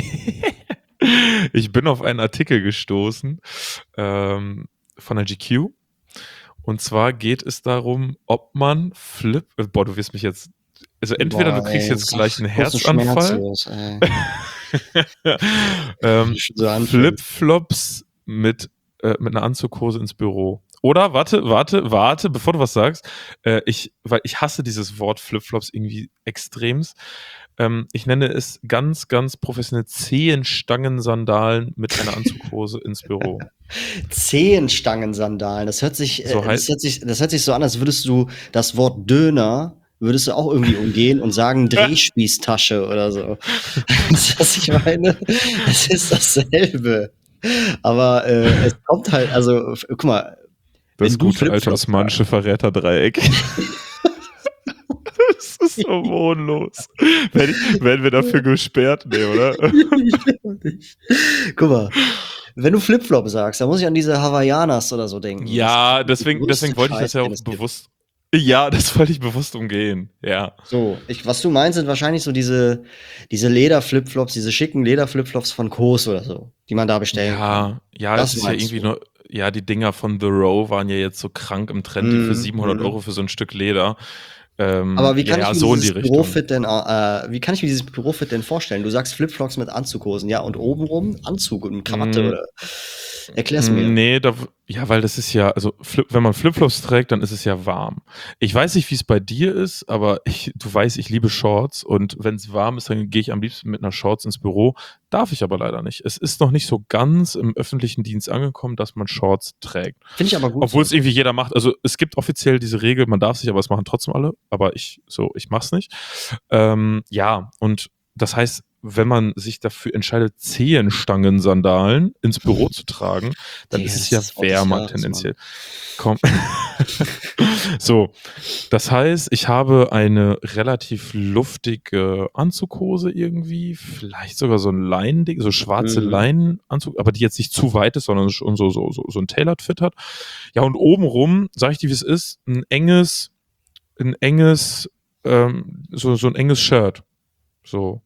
ich bin auf einen Artikel gestoßen ähm, von der G Q. Und zwar geht es darum, ob man Flip... äh, Boah, du wirst mich jetzt... Also entweder Boah, du kriegst ey, jetzt gleich einen kurz so Herzanfall. schmerzlos, ey. ähm, So anfängt. Flipflops mit, äh, mit einer Anzughose ins Büro. Oder, warte, warte, warte, bevor du was sagst, äh, ich, weil ich hasse dieses Wort Flipflops irgendwie extremst. Ähm, ich nenne es ganz, ganz professionell Zehenstangensandalen mit einer Anzughose ins Büro. Zehenstangensandalen, das hört sich, So äh, heißt- das hört sich, das hört sich so an, als würdest du das Wort Döner würdest du auch irgendwie umgehen und sagen Drehspießtasche oder so. Weißt du, was ich meine? Es ist dasselbe. Aber äh, es kommt halt, also, f- guck mal, Das wenn du gute alte Flipflops osmanische Verräterdreieck. Das ist so bodenlos. Werden, werden wir dafür gesperrt? Nee, oder? Guck mal, wenn du Flipflop sagst, dann muss ich an diese Hawaiianas oder so denken. Ja, Das ist deswegen, der deswegen größte wollte ich das Scheiß, ja den auch es gibt. bewusst. Ja, das wollte ich bewusst umgehen. Ja. So, ich, was du meinst, sind wahrscheinlich so diese, diese Leder-Flipflops, diese schicken Leder-Flipflops von Kos oder so, die man da bestellen kann. Ja, ja, Das es ist ja meinst irgendwie du. nur, ja, die Dinger von The Row waren ja jetzt so krank im Trend, die für Mhm, siebenhundert mhm. Euro für so ein Stück Leder. Ähm, Aber wie ja, kann ja, ich mir so in die dieses Richtung. Bürofit denn, äh, wie kann ich mir dieses Bürofit denn vorstellen? Du sagst Flipflops mit Anzughosen, ja, und obenrum Anzug und Krawatte Mm. oder? Erklär's mir. Nee, da, ja, weil das ist ja, also Flip, wenn man Flipflops trägt, dann ist es ja warm. Ich weiß nicht, wie es bei dir ist, aber ich, du weißt, ich liebe Shorts und wenn es warm ist, dann gehe ich am liebsten mit einer Shorts ins Büro. Darf ich aber leider nicht. Es ist noch nicht so ganz im öffentlichen Dienst angekommen, dass man Shorts trägt. Finde ich aber gut. Obwohl es so. irgendwie jeder macht. Also es gibt offiziell diese Regel, man darf sich, aber es machen trotzdem alle. Aber ich, so, ich mach's nicht. Ähm, ja, und das heißt, wenn man sich dafür entscheidet, Zehenstangensandalen ins Büro zu tragen, dann Digga, ist es das ja ist das Wort des wärmer Jahres, tendenziell. Komm. So, das heißt, ich habe eine relativ luftige Anzughose irgendwie, vielleicht sogar so ein Leinending, so schwarze Mhm. Leinenanzug, aber die jetzt nicht zu weit ist, sondern schon so, so, so, so ein Tailored Fit hat. Ja, und obenrum, sag ich dir, wie es ist, ein enges, ein enges, ähm, so, so ein enges Shirt. So.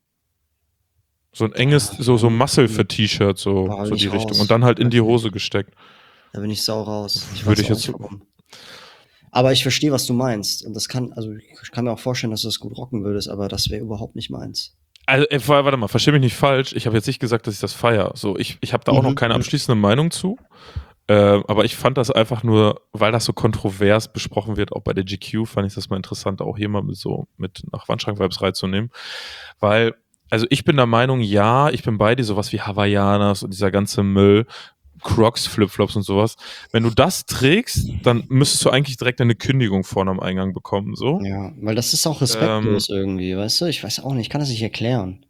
So ein enges, so, so Muscle-Fit-T-Shirt, so, Boah, so bin die ich Richtung. raus. Und dann halt in die Weiß Hose nicht. gesteckt. Da bin ich sau raus. Ich Würde weiß ich auch jetzt- nicht warum. Aber ich verstehe, was du meinst. Und das kann, also ich kann mir auch vorstellen, dass du das gut rocken würdest, aber das wäre überhaupt nicht meins. Also, äh, warte mal, versteh mich nicht falsch. Ich habe jetzt nicht gesagt, dass ich das feiere. So, ich, ich habe da auch Mhm, noch keine mhm. abschließende Meinung zu. Äh, aber ich fand das einfach nur, weil das so kontrovers besprochen wird, auch bei der G Q, fand ich das mal interessant, auch hier mal mit so mit nach Wandschrank-Vibes reinzunehmen. Weil, also ich bin der Meinung, ja, ich bin bei dir, sowas wie Hawaiianas und dieser ganze Müll, Crocs, Flipflops und sowas. Wenn du das trägst, dann müsstest du eigentlich direkt eine Kündigung vorne am Eingang bekommen, so. Ja, weil das ist auch respektlos irgendwie, weißt du? Ich weiß auch nicht, ich kann das nicht erklären.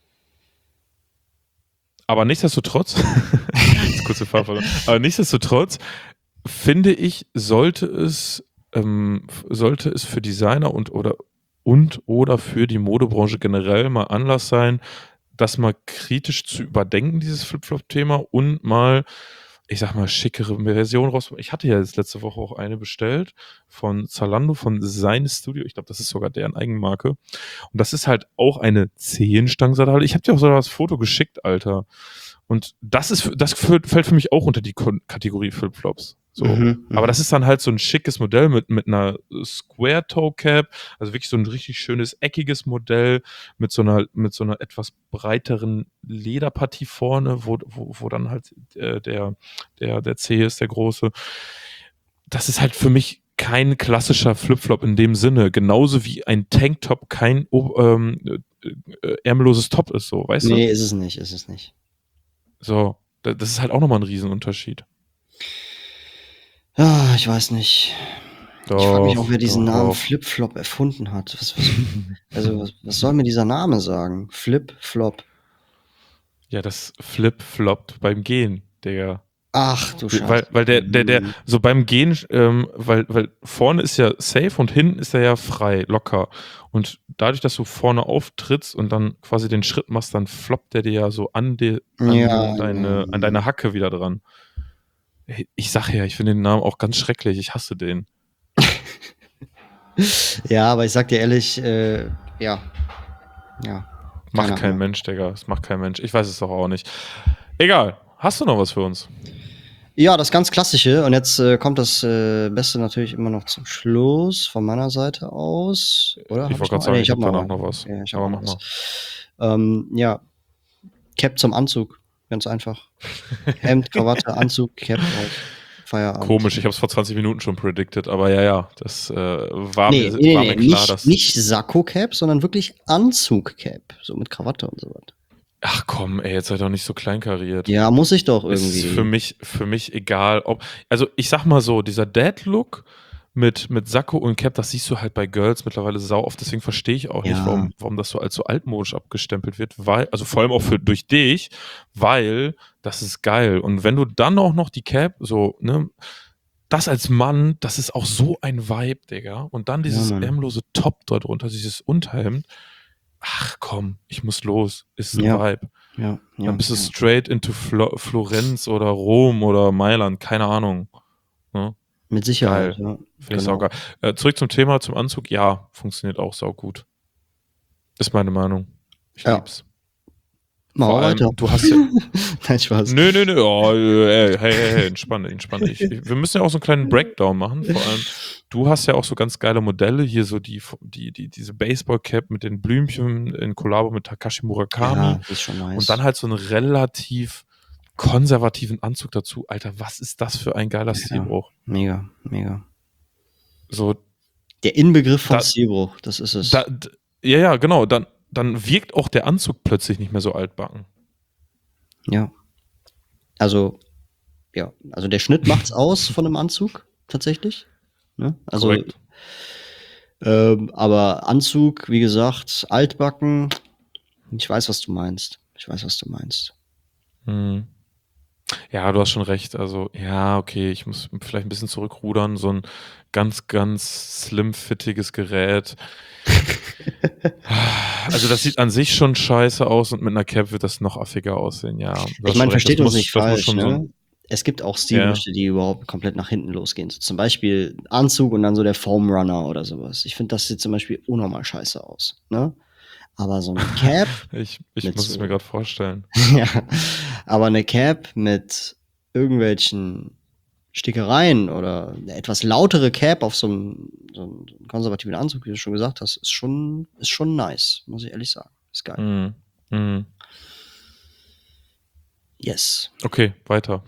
Aber nichtsdestotrotz, jetzt kurze Fahrverlust, aber nichtsdestotrotz finde ich, sollte es, ähm, sollte es für Designer und oder und oder für die Modebranche generell mal Anlass sein, das mal kritisch zu überdenken, dieses Flipflop-Thema und mal, ich sag mal, schickere Version raus. Ich hatte ja jetzt letzte Woche auch eine bestellt von Zalando, von Sein Studio. Ich glaube, das ist sogar deren Eigenmarke. Und das ist halt auch eine Zehenstangensandale. Ich habe dir auch sogar das Foto geschickt, Alter. Und das ist, das fällt für mich auch unter die Kategorie Flipflops. So. Mhm, Aber mhm. das ist dann halt so ein schickes Modell mit, mit einer Square Toe Cap, also wirklich so ein richtig schönes, eckiges Modell mit so einer, mit so einer etwas breiteren Lederpartie vorne, wo, wo, wo dann halt äh, der, der, der Zeh ist, der große. Das ist halt für mich kein klassischer Flipflop in dem Sinne, genauso wie ein Tanktop kein ähm, äh, ärmelloses Top ist, so, weißt Nee, du? ist es nicht, ist es nicht. So. Da das ist halt auch noch mal 'n Riesenunterschied. Ah, ich weiß nicht. Ich frage mich auch, Doch, wer diesen Namen doch. Flip-Flop erfunden hat. Was was also, was was soll mir dieser Name sagen? Flip-Flop. Ja, das flip-floppt beim Gehen, Digga. Ach du Weil Scheiße. weil der der der Mhm. so beim Gehen, ähm weil weil vorne ist ja safe und hinten ist er ja frei, locker. Und dadurch, dass du vorne auftrittst und dann quasi den Schritt machst, dann floppt der dir ja so an de Ja, an deine an mhm. deine Hacke wieder dran. Ey, ich sage ja, ich finde den Namen auch ganz schrecklich. Ich hasse den. Ja, aber ich sage dir ehrlich, äh, ja. Ja, Macht keine kein Ahnung. Mensch, Digga. Das macht kein Mensch. Ich weiß es doch auch nicht. Egal. Hast du noch was für uns? Ja, das ganz Klassische und jetzt, äh, kommt das, äh, Beste natürlich immer noch zum Schluss von meiner Seite aus. Oder Ich habe wollte ich grad noch? Ne, sagen, ich ich habe habe noch danach was. noch was. Ja, ich habe Aber noch mach was. mal. Ähm, ja, Cap zum Anzug, ganz einfach. Hemd, Krawatte, Anzug, Cap auf Feierabend. Komisch, ich habe es vor zwanzig Minuten schon predicted, aber ja, ja, das, äh, war Ne, mir ne, war ne, mir klar, nicht dass nicht Sakko-Cap, sondern wirklich Anzug-Cap, so mit Krawatte und so was. Ach komm, ey, jetzt sei doch nicht so kleinkariert. Ja, muss ich doch Es ist für irgendwie. mich für mich egal, ob also, ich sage mal so, dieser Dad-Look mit mit Sakko und Cap, das siehst du halt bei Girls mittlerweile sau oft, deswegen verstehe ich auch nicht, Ja. warum warum das so als so altmodisch abgestempelt wird, weil also, vor allem auch für durch dich, weil das ist geil. Und wenn du dann auch noch die Cap so, ne das als Mann, das ist auch so ein Vibe, Digga. Und dann Ja, dieses Mann. ärmellose Top da drunter, dieses Unterhemd. Ach komm, ich muss los. Ist 'n Ja. Vibe. Ja, Dann ja, bist du ja. straight into Flo Florenz oder Rom oder Mailand, keine Ahnung, ne? Mit Sicherheit, Geil. ja, Finde ich genau. saugeil. Äh, zurück zum Thema, zum Anzug. Ja, funktioniert auch saugut. Ist meine Meinung. Ich Ja. liebe es. Machen Vor wir allem, weiter. du hast ja Nein, Spaß. Ne, ne, ne, oh, ey, hey, hey, hey, entspann dich, entspann dich. Wir müssen ja auch so 'n kleinen Breakdown machen. Vor allem, du hast ja auch so ganz geile Modelle hier, so die v die die diese Baseball-Cap mit den Blümchen in Kollabo mit Takashi Murakami Ja, die ist schon und dann nice. halt so 'n relativ konservativen Anzug dazu. Alter, was ist das für ein geiler Ja, Stilbruch? mega, mega. So Der Inbegriff von da Stilbruch, das ist da es. d ja, ja, genau. Dann dann wirkt auch der Anzug plötzlich nicht mehr so altbacken. Ja. Also, ja, also, der Schnitt macht's aus von 'nem Anzug tatsächlich, ne? Also Korrekt. ähm, aber Anzug, wie gesagt, altbacken. Ich weiß, was du meinst. Ich weiß, was du meinst. Mhm. Ja, du hast schon recht. Also, ja, okay, ich muss vielleicht 'n bisschen zurückrudern, so 'n ganz, ganz slim-fittiges Gerät. Also, das sieht an sich schon scheiße aus und mit 'ner Cap wird das noch affiger aussehen, ja. Du Ich hast meine, schon recht, das versteht uns muss nicht das muss falsch, schon so 'n ne? Es gibt auch Ja. Stilbrüche, die überhaupt komplett nach hinten losgehen. So zum Beispiel Anzug und dann so der Foam Runner oder so was. Ich finde, das sieht zum Beispiel unnormal scheiße aus, ne? Aber so 'ne Cap Ich ich mit muss es mir so grad vorstellen. ja, aber 'ne Cap mit irgendwelchen Stickereien oder 'ne etwas lautere Cap auf so 'n so 'n konservativen Anzug, wie du schon gesagt hast, ist schon ist schon nice, muss ich ehrlich sagen. Ist geil. Mhm, mhm. Yes. Okay, weiter.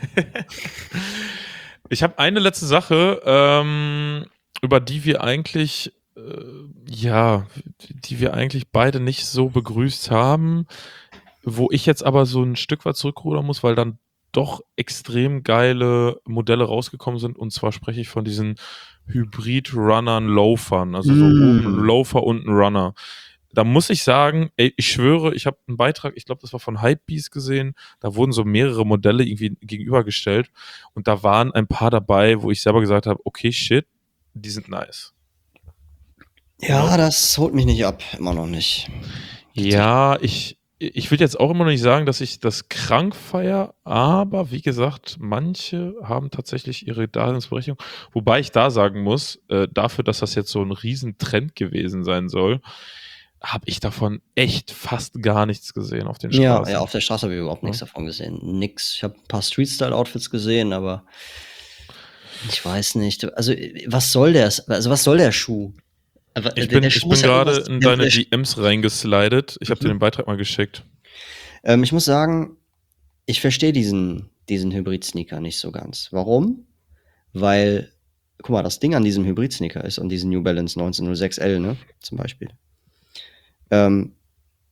Ich habe eine letzte Sache, ähm, über die wir eigentlich, äh ja, die wir eigentlich beide nicht so begrüßt haben, wo ich jetzt aber so 'n Stück weit zurückrudern muss, weil dann doch extrem geile Modelle rausgekommen sind. Und zwar spreche ich von diesen Hybrid-Runnern, Loafern, also, so oben 'n Mm. Loafer, unten Runner. Da muss ich sagen, ey, ich schwöre, ich habe 'n Beitrag, ich glaube, das war von Hypebeast gesehen, da wurden so mehrere Modelle irgendwie gegenübergestellt und da waren ein paar dabei, wo ich selber gesagt habe: „Okay, shit, die sind nice.“ Ne? Ja, das holt mich nicht ab, immer noch nicht. Tatsächlich. Ja, ich ich würde jetzt auch immer noch nicht sagen, dass ich das krank feiere, aber wie gesagt, manche haben tatsächlich ihre Daseinsberechtigung. Wobei ich da sagen muss, äh, dafür, dass das jetzt so 'n Riesentrend gewesen sein soll, habe ich davon echt fast gar nichts gesehen auf den Ja, ja, Straßen, auf der Straße habe ich überhaupt nix ne? davon gesehen. Nix. Ich habe 'n paar Street-Style-Outfits gesehen, aber ich weiß nicht. Also, äh, was soll das? Also, was soll der Schuh? Aber Ich der der bin ich Schuh bin muss ja irgendwas grade in der deine der Sch D Ms reingeslidet. Ich habe dir Mhm. den Beitrag mal geschickt. Ähm, ich muss sagen, ich verstehe diesen diesen Hybrid-Sneaker nicht so ganz. Warum? Weil guck mal, das Ding an diesem Hybrid-Sneaker ist an diesen New Balance neunzehn null sechs L, ne, zum Beispiel ähm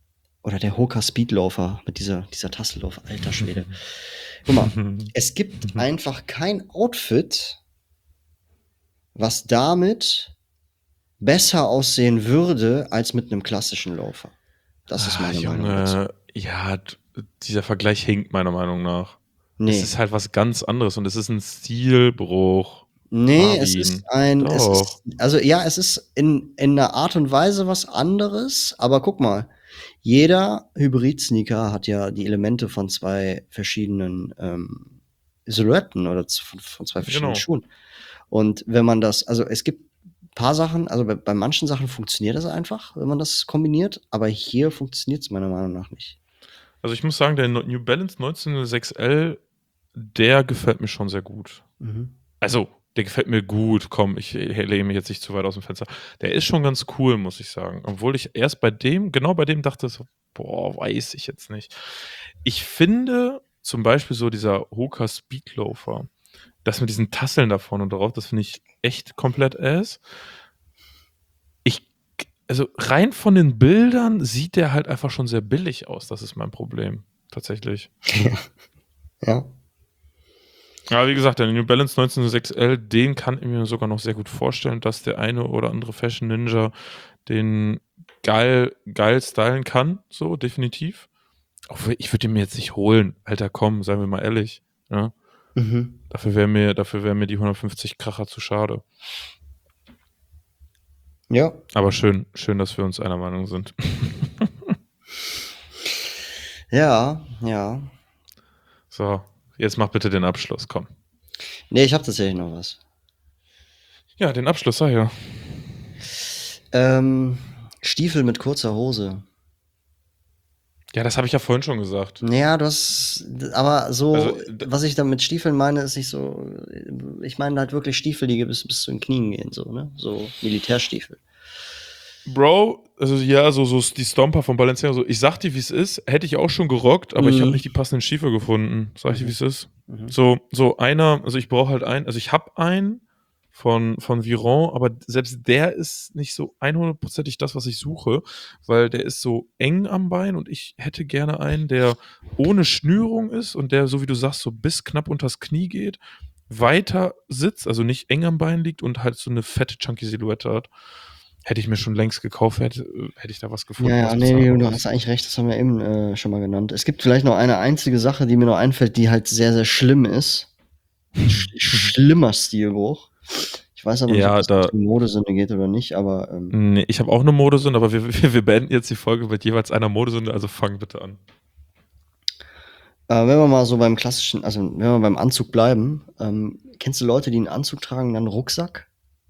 Oder der Hoka Speedloafer mit dieser, dieser Tassellauf, alter Schwede. Guck mal, es gibt einfach kein Outfit, was damit besser aussehen würde, als mit einem klassischen Loafer. Das ist Ah, meine Meinung dazu. Junge, ja, d- dieser Vergleich hinkt meiner Meinung nach. Es Nee. ist halt was ganz anderes und es ist ein Stilbruch. Nee, es ist Marvin. ein, es Doch. ist, also ja, es ist in, in einer Art und Weise was anderes, aber guck mal, jeder Hybrid-Sneaker hat ja die Elemente von zwei verschiedenen ähm, Silhouetten oder z- von, von zwei verschiedenen Genau. Schuhen. Und wenn man das, also es gibt ein paar Sachen, also bei, bei manchen Sachen funktioniert das einfach, wenn man das kombiniert, aber hier funktioniert es meiner Meinung nach nicht. Also ich muss sagen, der No- New Balance neunzehnhundertsechs L, der gefällt mir schon sehr gut. Mhm. Also, der gefällt mir gut. Komm, ich äh, lehne mich jetzt nicht zu weit aus dem Fenster. Der ist schon ganz cool, muss ich sagen. Obwohl ich erst bei dem, genau bei dem dachte, so, boah, weiß ich jetzt nicht. Ich finde zum Beispiel so dieser Hoka Speedloafer, das mit diesen Tasseln da vorne und drauf, das finde ich echt komplett ass. Ich, also rein von den Bildern sieht der halt einfach schon sehr billig aus. Das ist mein Problem, tatsächlich. Ja. Ja, wie gesagt, der New Balance neunzehnhundertsechs L, den kann ich mir sogar noch sehr gut vorstellen, dass der eine oder andere Fashion Ninja den geil, geil stylen kann, so definitiv. Auch ich würde ihn mir jetzt nicht holen. Alter, komm, seien wir mal ehrlich. Ja? Mhm. Dafür wäre mir, dafür wär mir die hundertfünfzig Kracher zu schade. Ja. Aber schön, schön, dass wir uns einer Meinung sind. Ja, ja. So, jetzt mach bitte den Abschluss, komm. Nee, ich habe tatsächlich noch was. Ja, den Abschluss, sag ja. Ähm, Stiefel mit kurzer Hose. Ja, das habe ich ja vorhin schon gesagt. Ja, du hast, aber so, Also, d- was ich da mit Stiefeln meine, ist nicht so, ich meine halt wirklich Stiefel, die bis, bis zu den Knien gehen, so, ne? So Militärstiefel. Bro, also ja, so, so die Stomper von Balenciaga, so, ich sag dir, wie es ist, hätte ich auch schon gerockt, aber ich habe Mhm. nicht die passenden Stiefel gefunden. Sag ich dir, wie es ist. Mhm. So, so einer, also ich brauche halt einen, also ich habe einen von, von Viron, aber selbst der ist nicht so hundertprozentig das, was ich suche, weil der ist so eng am Bein und ich hätte gerne einen, der ohne Schnürung ist und der, so wie du sagst, so bis knapp unters Knie geht, weiter sitzt, also nicht eng am Bein liegt und halt so eine fette, chunky Silhouette hat. Hätte ich mir schon längst gekauft, hätte, hätte ich da was gefunden. Ja, ja, was nee, nee, du bezahlbar hast ist. eigentlich recht, das haben wir eben äh, schon mal genannt. Es gibt vielleicht noch eine einzige Sache, die mir noch einfällt, die halt sehr, sehr schlimm ist. Sch schlimmer Stilbruch. Ich weiß aber nicht, ob Ja, das da, durch die Modesünde geht oder nicht, aber ähm, nee, ich habe auch eine Modesünde, aber wir, wir, wir beenden jetzt die Folge mit jeweils einer Modesünde, also fang bitte an. äh, wenn wir mal so beim klassischen, also wenn wir beim Anzug bleiben, ähm, kennst du Leute, die einen Anzug tragen, dann einen Rucksack?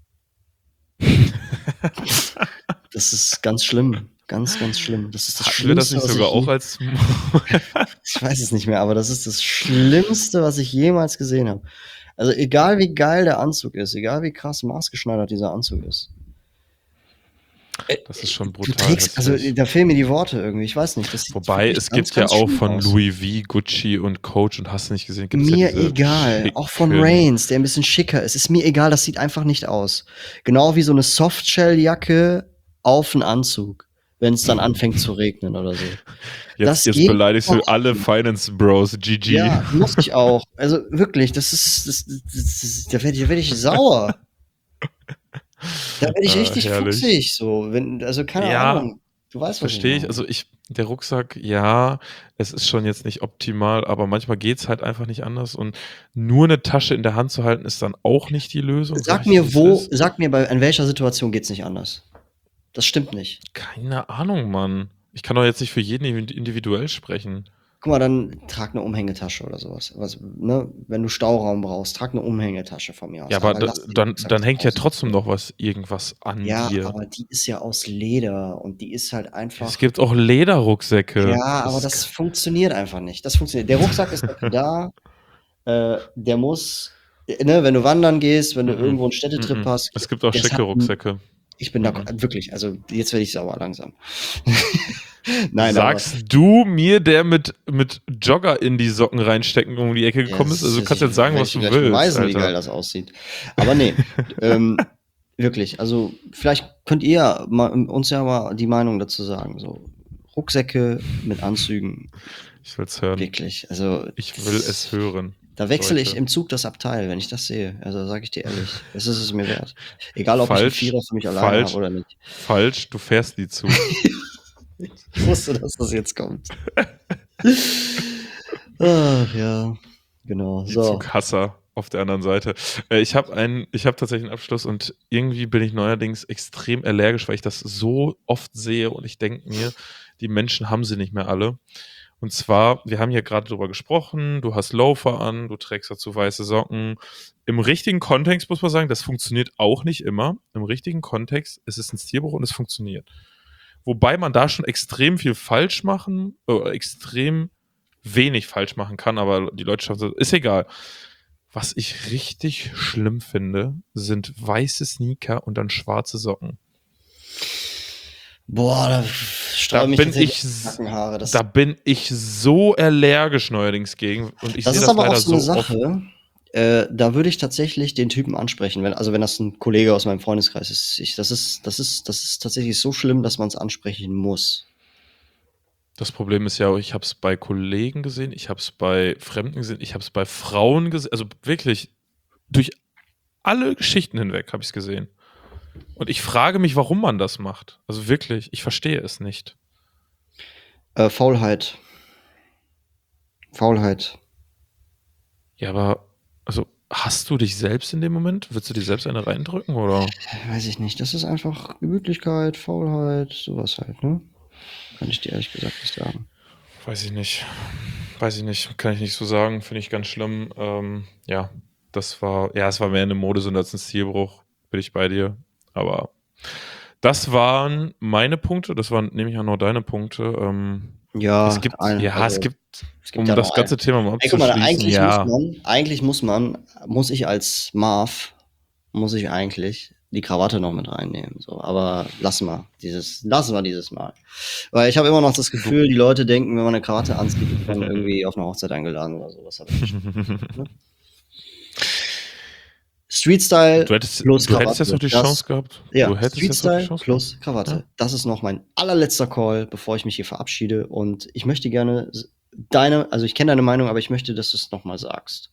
Das ist ganz schlimm. Ganz, ganz schlimm. Das ist das Hatten wir das Schlimmste, nicht was sogar ich auch je als. ich weiß es nicht mehr, aber das ist das Schlimmste, was ich jemals gesehen habe. Also egal wie geil der Anzug ist, egal wie krass maßgeschneidert dieser Anzug ist. Äh, Das ist schon du brutal trägst, also hässlich. da fehlen mir die Worte irgendwie. Ich weiß nicht. Das sieht Wobei, wirklich es ganz, gibt ja ganz auch schlimm von aus. Louis V, Gucci und Coach und hast du nicht gesehen, gibt es ja Mir diese egal. Auch von schicken. Reigns, der ein bisschen schicker ist. Ist mir egal, das sieht einfach nicht aus. Genau wie so eine Softshell-Jacke auf einen Anzug, wenn es dann anfängt zu regnen oder so. Das Jetzt, jetzt geht beleidigst du überhaupt alle nicht. Finance Bros, G G. Ja, muss ich auch. Also wirklich, das ist, das, das, das, da werde ich, da werd ich sauer. Da werde ich Ah, richtig herrlich. fuchsig, so. Wenn, also keine Ja, Ahnung. Du weißt, was ich verstehe ich. meine. Also ich, der Rucksack, ja, es ist schon jetzt nicht optimal, aber manchmal geht es halt einfach nicht anders. Und nur eine Tasche in der Hand zu halten, ist dann auch nicht die Lösung. Sag Sag ich dir, wie mir, es wo, ist. sag mir, bei, in welcher Situation geht's nicht anders? Das stimmt nicht. Keine Ahnung, Mann. Ich kann doch jetzt nicht für jeden individuell sprechen. Guck mal, dann trag eine Umhängetasche oder sowas. Was, ne? Wenn du Stauraum brauchst, trag eine Umhängetasche von mir aus. Ja, aber Aber da, lass den dann, Rucksack dann zu hängt ja Hause. trotzdem noch was, irgendwas an Ja, dir. aber die ist ja aus Leder und die ist halt Es einfach. gibt auch Lederrucksäcke. Ja, Das aber ist das k- funktioniert einfach nicht. Das funktioniert. Der Rucksack ist dafür da. Äh, der muss, äh, ne, wenn du wandern gehst, wenn du Mm-mm, irgendwo einen Städtetrip mm-mm. hast, Es gibt auch das schicke hat 'n Rucksäcke. ich bin da Mm-mm. wirklich, also jetzt werde ich sauer langsam. Nein, Sagst aber du mir, der mit, mit Jogger in die Socken reinstecken um die Ecke ja, gekommen ist? Also du kannst jetzt sagen, werde was ich dir du gleich willst, beweisen, wie geil Alter. das aussieht. Aber ne, ähm, wirklich, also vielleicht könnt ihr mal, uns ja mal die Meinung dazu sagen. So Rucksäcke mit Anzügen. Ich will's hören. Wirklich, also Ich will es hören. Da wechsle ich Leute. im Zug das Abteil, wenn ich das sehe. Also sage ich dir ehrlich, das ist es mir wert. Egal, ob ich einen Falsch, Vierer für mich alleine falsch, habe oder nicht. falsch, du fährst nie zu. Ich wusste, dass das jetzt kommt. Ach ja, genau. Die So. Zughasser auf der anderen Seite. Äh, ich habe einen, ich habe tatsächlich einen Abschluss und irgendwie bin ich neuerdings extrem allergisch, weil ich das so oft sehe und ich denke mir, die Menschen haben sie nicht mehr alle. Und zwar, wir haben hier gerade drüber gesprochen, du hast Loafer an, du trägst dazu weiße Socken. Im richtigen Kontext muss man sagen, das funktioniert auch nicht immer. Im richtigen Kontext ist es ein Stilbruch und es funktioniert. Wobei man da schon extrem viel falsch machen, äh, extrem wenig falsch machen kann, aber die Leute schaffen es, ist egal. Was ich richtig schlimm finde, sind weiße Sneaker und dann schwarze Socken. Boah, da Da sträuben mich bin tatsächlich ich, die Nackenhaare. Das, da bin ich so allergisch neuerdings gegen und ich das sehe ist das aber auch leider so eine so oft. Sache. Äh, da würde ich tatsächlich den Typen ansprechen, wenn, also wenn das ein Kollege aus meinem Freundeskreis ist. Ich, das ist, das ist, das ist tatsächlich so schlimm, dass man es ansprechen muss. Das Problem ist ja, ich habe es bei Kollegen gesehen, ich habe es bei Fremden gesehen, ich habe es bei Frauen gesehen, also wirklich durch alle Geschichten hinweg habe ich es gesehen. Und ich frage mich, warum man das macht. Also wirklich, ich verstehe es nicht. Äh, Faulheit. Faulheit. Ja, aber also hast du dich selbst in dem Moment? Willst du dir selbst eine reindrücken oder? Weiß ich nicht. Das ist einfach Gemütlichkeit, Faulheit, sowas halt, ne? Kann ich dir ehrlich gesagt nicht sagen. Weiß ich nicht. Weiß ich nicht. Kann ich nicht so sagen. Finde ich ganz schlimm. Ähm, ja, das war, ja, es war mehr eine Modesünde als ein Stilbruch. Bin ich bei dir. Aber das waren meine Punkte. Das waren nämlich auch noch deine Punkte. Ähm, Ja, es gibt, ein, ja, also, es gibt, es gibt um ja das noch ganze ein. Thema mal Ey, guck mal, abzuschließen, eigentlich ja. muss man, eigentlich muss man, muss ich als Marv, muss ich eigentlich die Krawatte noch mit reinnehmen. So, aber lassen wir dieses, lassen wir dieses Mal. Weil ich habe immer noch das Gefühl, die Leute denken, wenn man eine Krawatte anzieht, ist man irgendwie auf eine Hochzeit eingeladen oder sowas. Aber nicht. Ne? Street Style Du hättest, plus du Krawatte. hättest jetzt noch die Das- Chance gehabt. Ja, du hättest Street jetzt noch die Style Chance plus gehabt. Krawatte. Ja. Das ist noch mein allerletzter Call, bevor ich mich hier verabschiede. Und ich möchte gerne s- deine, also ich kenne deine Meinung, aber ich möchte, dass du es nochmal sagst.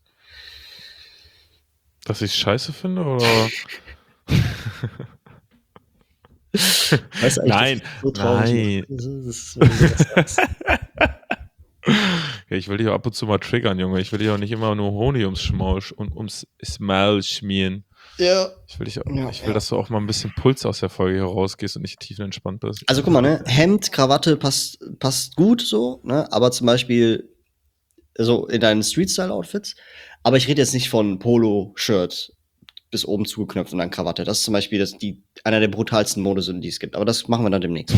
Dass ich es scheiße finde, oder? Weißt du eigentlich, Nein, dass ich so traurig nein. mache? Das ist, wenn du das sagst. Ja, ich will dich auch ab und zu mal triggern, Junge. Ich will dich auch nicht immer nur Honig ums Schmaul sch- und ums Maul schmieren. Ja. Ich will, dich, auch- Ja, ich will ja. dass du auch mal ein bisschen Puls aus der Folge hier rausgehst und nicht tiefenentspannt bist. Also guck mal, ne, Hemd, Krawatte passt, passt gut so, ne, aber zum Beispiel so in deinen Street-Style-Outfits. Aber ich rede jetzt nicht von Polo-Shirt bis oben zugeknöpft und dann Krawatte. Das ist zum Beispiel das, die, einer der brutalsten Modesünden, die es gibt. Aber das machen wir dann demnächst.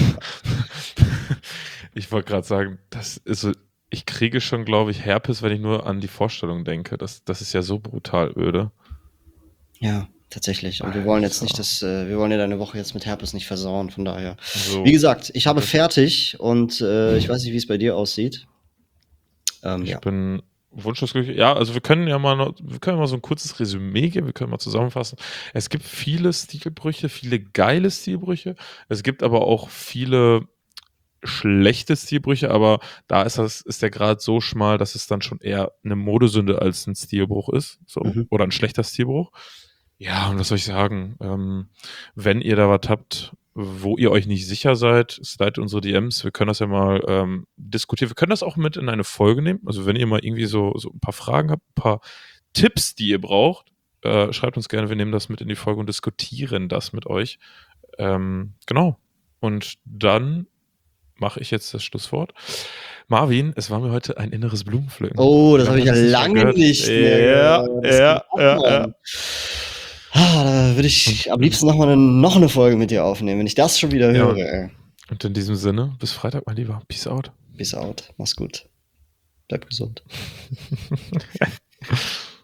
Ich wollte gerade sagen, das ist so, ich kriege schon, glaube ich, Herpes, wenn ich nur an die Vorstellung denke. Das, das ist ja so brutal öde. Ja, tatsächlich. Und wir wollen jetzt Alter. nicht, dass, äh, wir wollen ja deine Woche jetzt mit Herpes nicht versauen, von daher. So, Wie gesagt, ich habe das- fertig und äh, ich weiß nicht, wie es bei dir aussieht. Ähm, ich ja. bin wunschlos glücklich. Ja, also wir können ja mal noch, wir können mal so ein kurzes Resümee geben, wir können mal zusammenfassen. Es gibt viele Stilbrüche, viele geile Stilbrüche. Es gibt aber auch viele schlechte Stilbrüche, aber da ist das, ist der Grad so schmal, dass es dann schon eher eine Modesünde als ein Stilbruch ist. So, Mhm. oder ein schlechter Stilbruch. Ja, und was soll ich sagen? Ähm, wenn ihr da was habt, wo ihr euch nicht sicher seid, slidet unsere D Ms. Wir können das ja mal ähm, diskutieren. Wir können das auch mit in eine Folge nehmen. Also wenn ihr mal irgendwie so, so ein paar Fragen habt, ein paar Tipps, die ihr braucht, äh, schreibt uns gerne. Wir nehmen das mit in die Folge und diskutieren das mit euch. Ähm, genau. Und dann mache ich jetzt das Schlusswort. Marvin, es war mir heute ein inneres Blumenpflücken. Oh, das habe ich ja Lange nicht mehr lange gehört. nicht mehr Ja, gehört. Das ja, geht ab, ja, Mann. ja. Ah, da würde ich am liebsten noch mal eine, noch eine Folge mit dir aufnehmen, wenn ich das schon wieder Ja. höre. Ey. Und in diesem Sinne, bis Freitag, mein Lieber. Peace out. Peace out. Mach's gut. Bleib gesund.